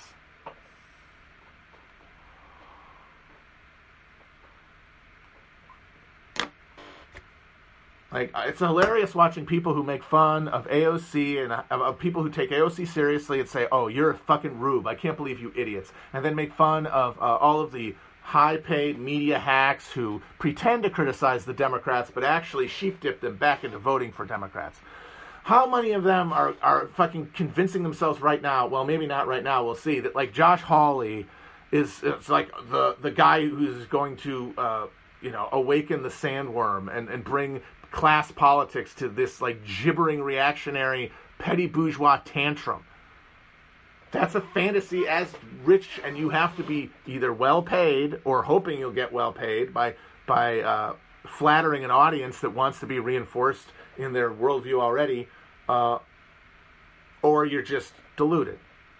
Like, it's hilarious watching people who make fun of A O C and of, of people who take A O C seriously and say, oh, you're a fucking rube. I can't believe you idiots. And then make fun of uh, all of the high-paid media hacks who pretend to criticize the Democrats but actually sheep-dip them back into voting for Democrats. How many of them are, are fucking convincing themselves right now, well, maybe not right now, we'll see, that like Josh Hawley is it's like the, the guy who's going to, uh, you know, awaken the sandworm and, and bring class politics to this like gibbering reactionary petty bourgeois tantrum. That's a fantasy as rich, and you have to be either well paid or hoping you'll get well paid by by uh, flattering an audience that wants to be reinforced in their worldview already, uh, or you're just deluded.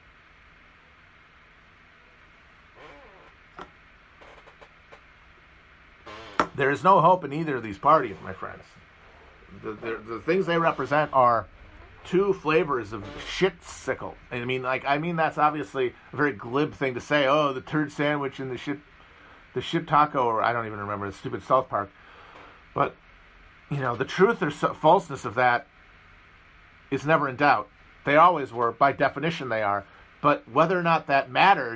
There is no hope in either of these parties, my friends. The, the, the things they represent are two flavors of shit sickle. I mean, like, I mean, that's obviously a very glib thing to say. Oh, the turd sandwich and the shit, the shit taco, or I don't even remember the stupid South Park. But, you know, the truth or so, falseness of that is never in doubt. They always were. By definition, they are. But whether or not that matters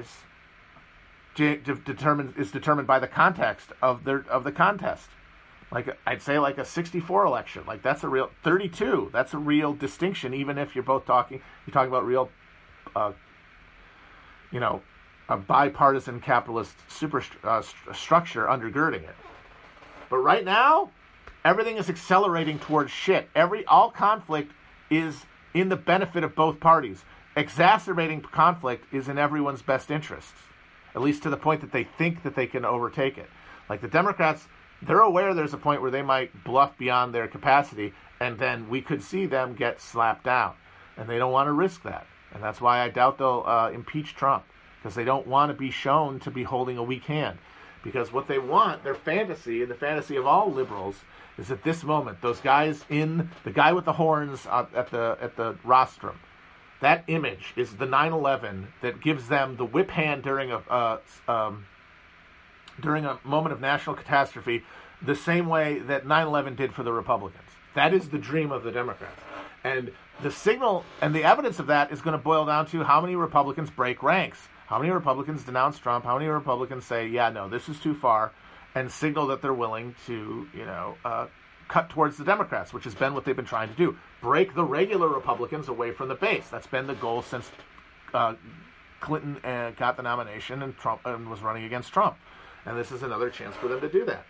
determined is determined by the context of their of the contest. Like I'd say, like a sixty-four election, like that's a real thirty-two. That's a real distinction, even if you're both talking. You're talking about real, uh, you know, a bipartisan capitalist super uh, st- structure undergirding it. But right now, everything is accelerating towards shit. Every all conflict is in the benefit of both parties. Exacerbating conflict is in everyone's best interests, at least to the point that they think that they can overtake it. Like the Democrats, they're aware there's a point where they might bluff beyond their capacity, and then we could see them get slapped down. And they don't want to risk that. And that's why I doubt they'll uh, impeach Trump, because they don't want to be shown to be holding a weak hand. Because what they want, their fantasy, and the fantasy of all liberals, is at this moment, those guys in, the guy with the horns uh, at the at the rostrum, that image is the nine eleven that gives them the whip hand during a uh, um, during a moment of national catastrophe, the same way that nine eleven did for the Republicans. That is the dream of the Democrats. And the signal and the evidence of that is going to boil down to how many Republicans break ranks, how many Republicans denounce Trump, how many Republicans say, yeah, no, this is too far, and signal that they're willing to, you know, uh, cut towards the Democrats, which has been what they've been trying to do. Break the regular Republicans away from the base. That's been the goal since uh, Clinton uh, got the nomination and Trump and was running against Trump. And this is another chance for them to do that.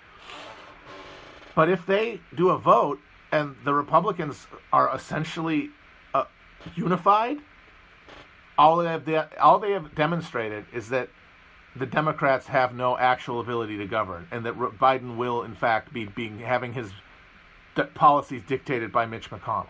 But if they do a vote and the Republicans are essentially uh, unified, all they have de- all they have demonstrated is that the Democrats have no actual ability to govern, and that Biden will, in fact, be being having his d- policies dictated by Mitch McConnell.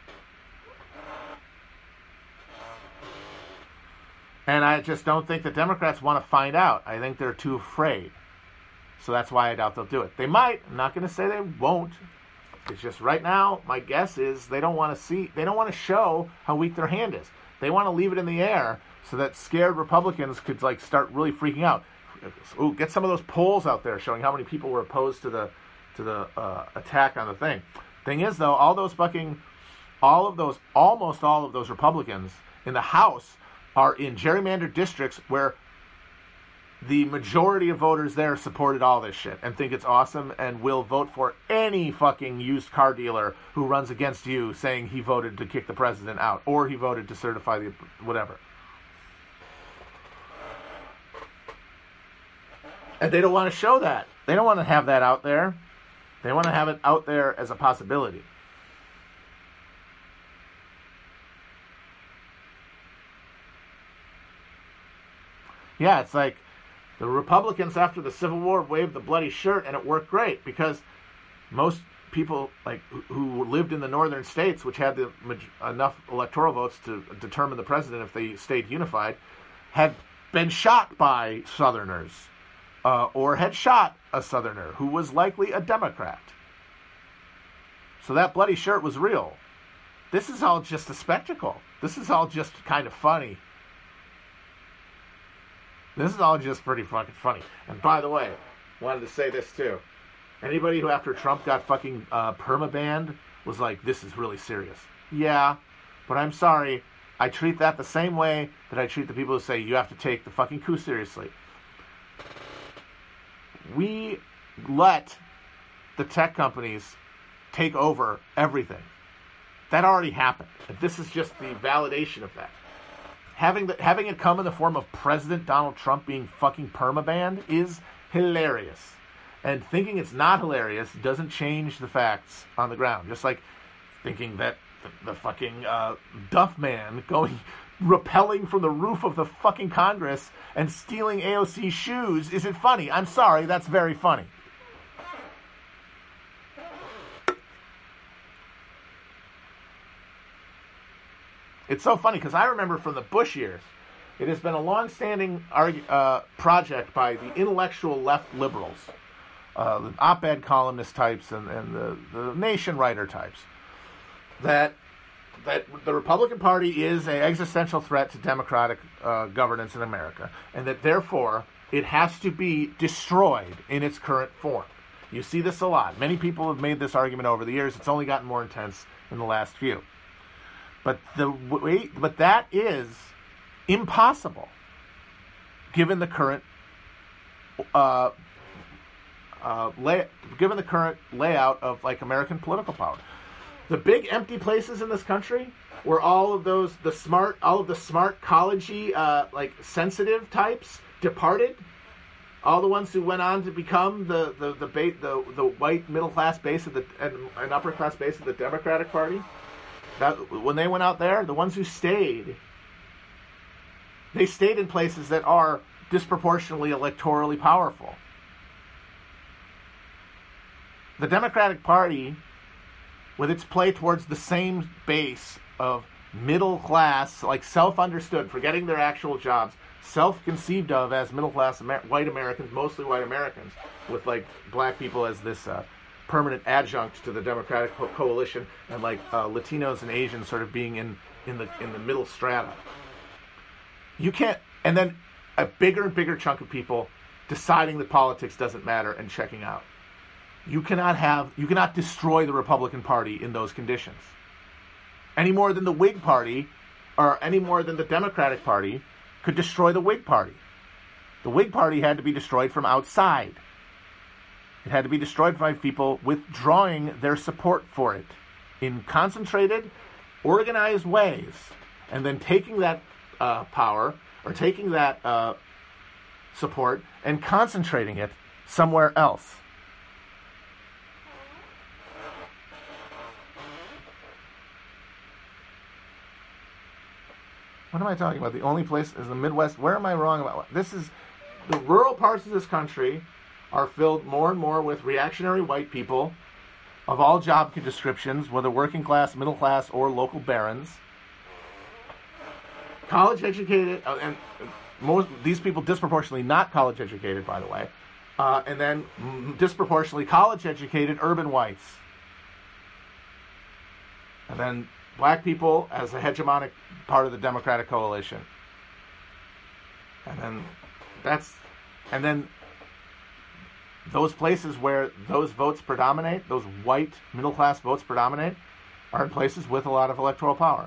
And I just don't think the Democrats want to find out. I think they're too afraid. So that's why I doubt they'll do it. They might. I'm not going to say they won't. It's just right now, my guess is they don't want to see, they don't want to show how weak their hand is. They want to leave it in the air so that scared Republicans could like start really freaking out. Ooh, get some of those polls out there showing how many people were opposed to the to the uh, attack on the thing. Thing is, though, all those fucking, all of those, almost all of those Republicans in the House are in gerrymandered districts where the majority of voters there supported all this shit and think it's awesome and will vote for any fucking used car dealer who runs against you saying he voted to kick the president out or he voted to certify the whatever. And they don't want to show that. They don't want to have that out there. They want to have it out there as a possibility. Yeah, it's like the Republicans after the Civil War waved the bloody shirt, and it worked great because most people like who lived in the northern states, which had the, enough electoral votes to determine the president if they stayed unified, had been shot by Southerners uh, or had shot a Southerner who was likely a Democrat. So that bloody shirt was real. This is all just a spectacle. This is all just kind of funny. This is all just pretty fucking funny. And by the way, wanted to say this too. Anybody who after Trump got fucking uh, perma-banned was like, this is really serious. Yeah, but I'm sorry. I treat that the same way that I treat the people who say you have to take the fucking coup seriously. We let the tech companies take over everything. That already happened. This is just the validation of that. Having the, having it come in the form of President Donald Trump being fucking perma-banned is hilarious. And thinking it's not hilarious doesn't change the facts on the ground. Just like thinking that the, the fucking uh, Duff Man going, rappelling from the roof of the fucking Congress and stealing A O C's shoes isn't funny. I'm sorry, that's very funny. it's so funny because I remember from the Bush years, it has been a long-standing argue, uh, project by the intellectual left liberals, uh, the op-ed columnist types and, and the, the nation writer types, that that the Republican Party is an existential threat to democratic uh, governance in America, and that therefore it has to be destroyed in its current form. You see this a lot. Many people have made this argument over the years. It's only gotten more intense in the last few. But the way, but that is impossible, given the current uh, uh, lay, given the current layout of like American political power. The big empty places in this country where all of those the smart, all of the smart, collegey, uh, like sensitive types departed. All the ones who went on to become the the the, ba- the, the white middle class base of the and, and upper class base of the Democratic Party. That when they went out there, the ones who stayed, they stayed in places that are disproportionately electorally powerful. The Democratic Party, with its play towards the same base of middle class, like self-understood, forgetting their actual jobs, self-conceived of as middle-class Amer- white Americans, mostly white Americans, with like black people as this uh, permanent adjunct to the Democratic co- coalition, and like uh, Latinos and Asians sort of being in, in the in the middle strata. You can't, and then a bigger and bigger chunk of people deciding that politics doesn't matter and checking out. You cannot have, you cannot destroy the Republican Party in those conditions. Any more than the Whig Party, or any more than the Democratic Party, could destroy the Whig Party. The Whig Party had to be destroyed from outside. It had to be destroyed by people withdrawing their support for it in concentrated, organized ways, and then taking that uh, power, or taking that uh, support, and concentrating it somewhere else. What am I talking about? The only place is the Midwest. Where am I wrong about? This is the rural parts of this country are filled more and more with reactionary white people of all job descriptions, whether working class, middle class, or local barons. College educated, uh, and most these people disproportionately not college educated, by the way, uh, and then disproportionately college educated urban whites, and then black people as a hegemonic part of the Democratic coalition. And then that's, and then those places where those votes predominate, those white middle class votes predominate, are in places with a lot of electoral power.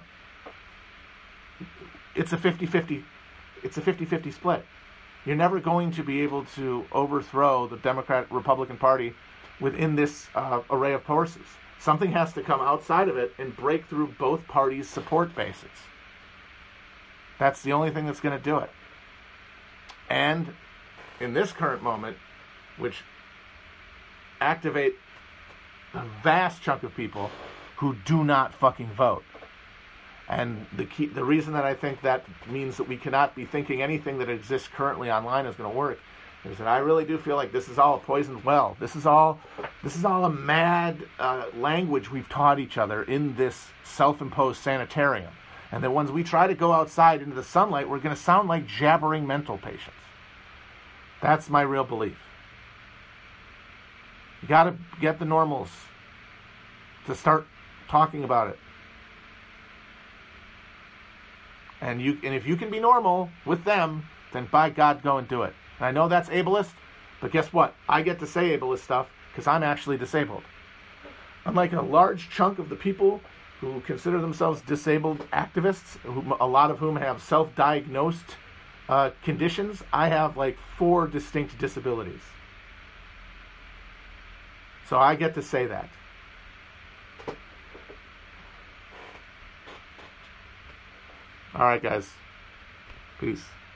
It's a fifty-fifty, it's a fifty-fifty split. You're never going to be able to overthrow the Democratic Republican Party within this uh, array of forces. Something has to come outside of it and break through both parties' support bases. That's the only thing that's going to do it. And in this current moment, which activate a vast chunk of people who do not fucking vote. And the key, the reason that I think that means that we cannot be thinking anything that exists currently online is going to work is that I really do feel like this is all a poisoned well. This is all, this is all a mad uh, language we've taught each other in this self-imposed sanitarium. And that once we try to go outside into the sunlight, we're going to sound like jabbering mental patients. That's my real belief. You got to get the normals to start talking about it. And you, and if you can be normal with them, then by God, go and do it. And I know that's ableist, but guess what? I get to say ableist stuff because I'm actually disabled. Unlike a large chunk of the people who consider themselves disabled activists, who, a lot of whom have self-diagnosed uh, conditions, I have like four distinct disabilities. So I get to say that. All right, guys. Peace.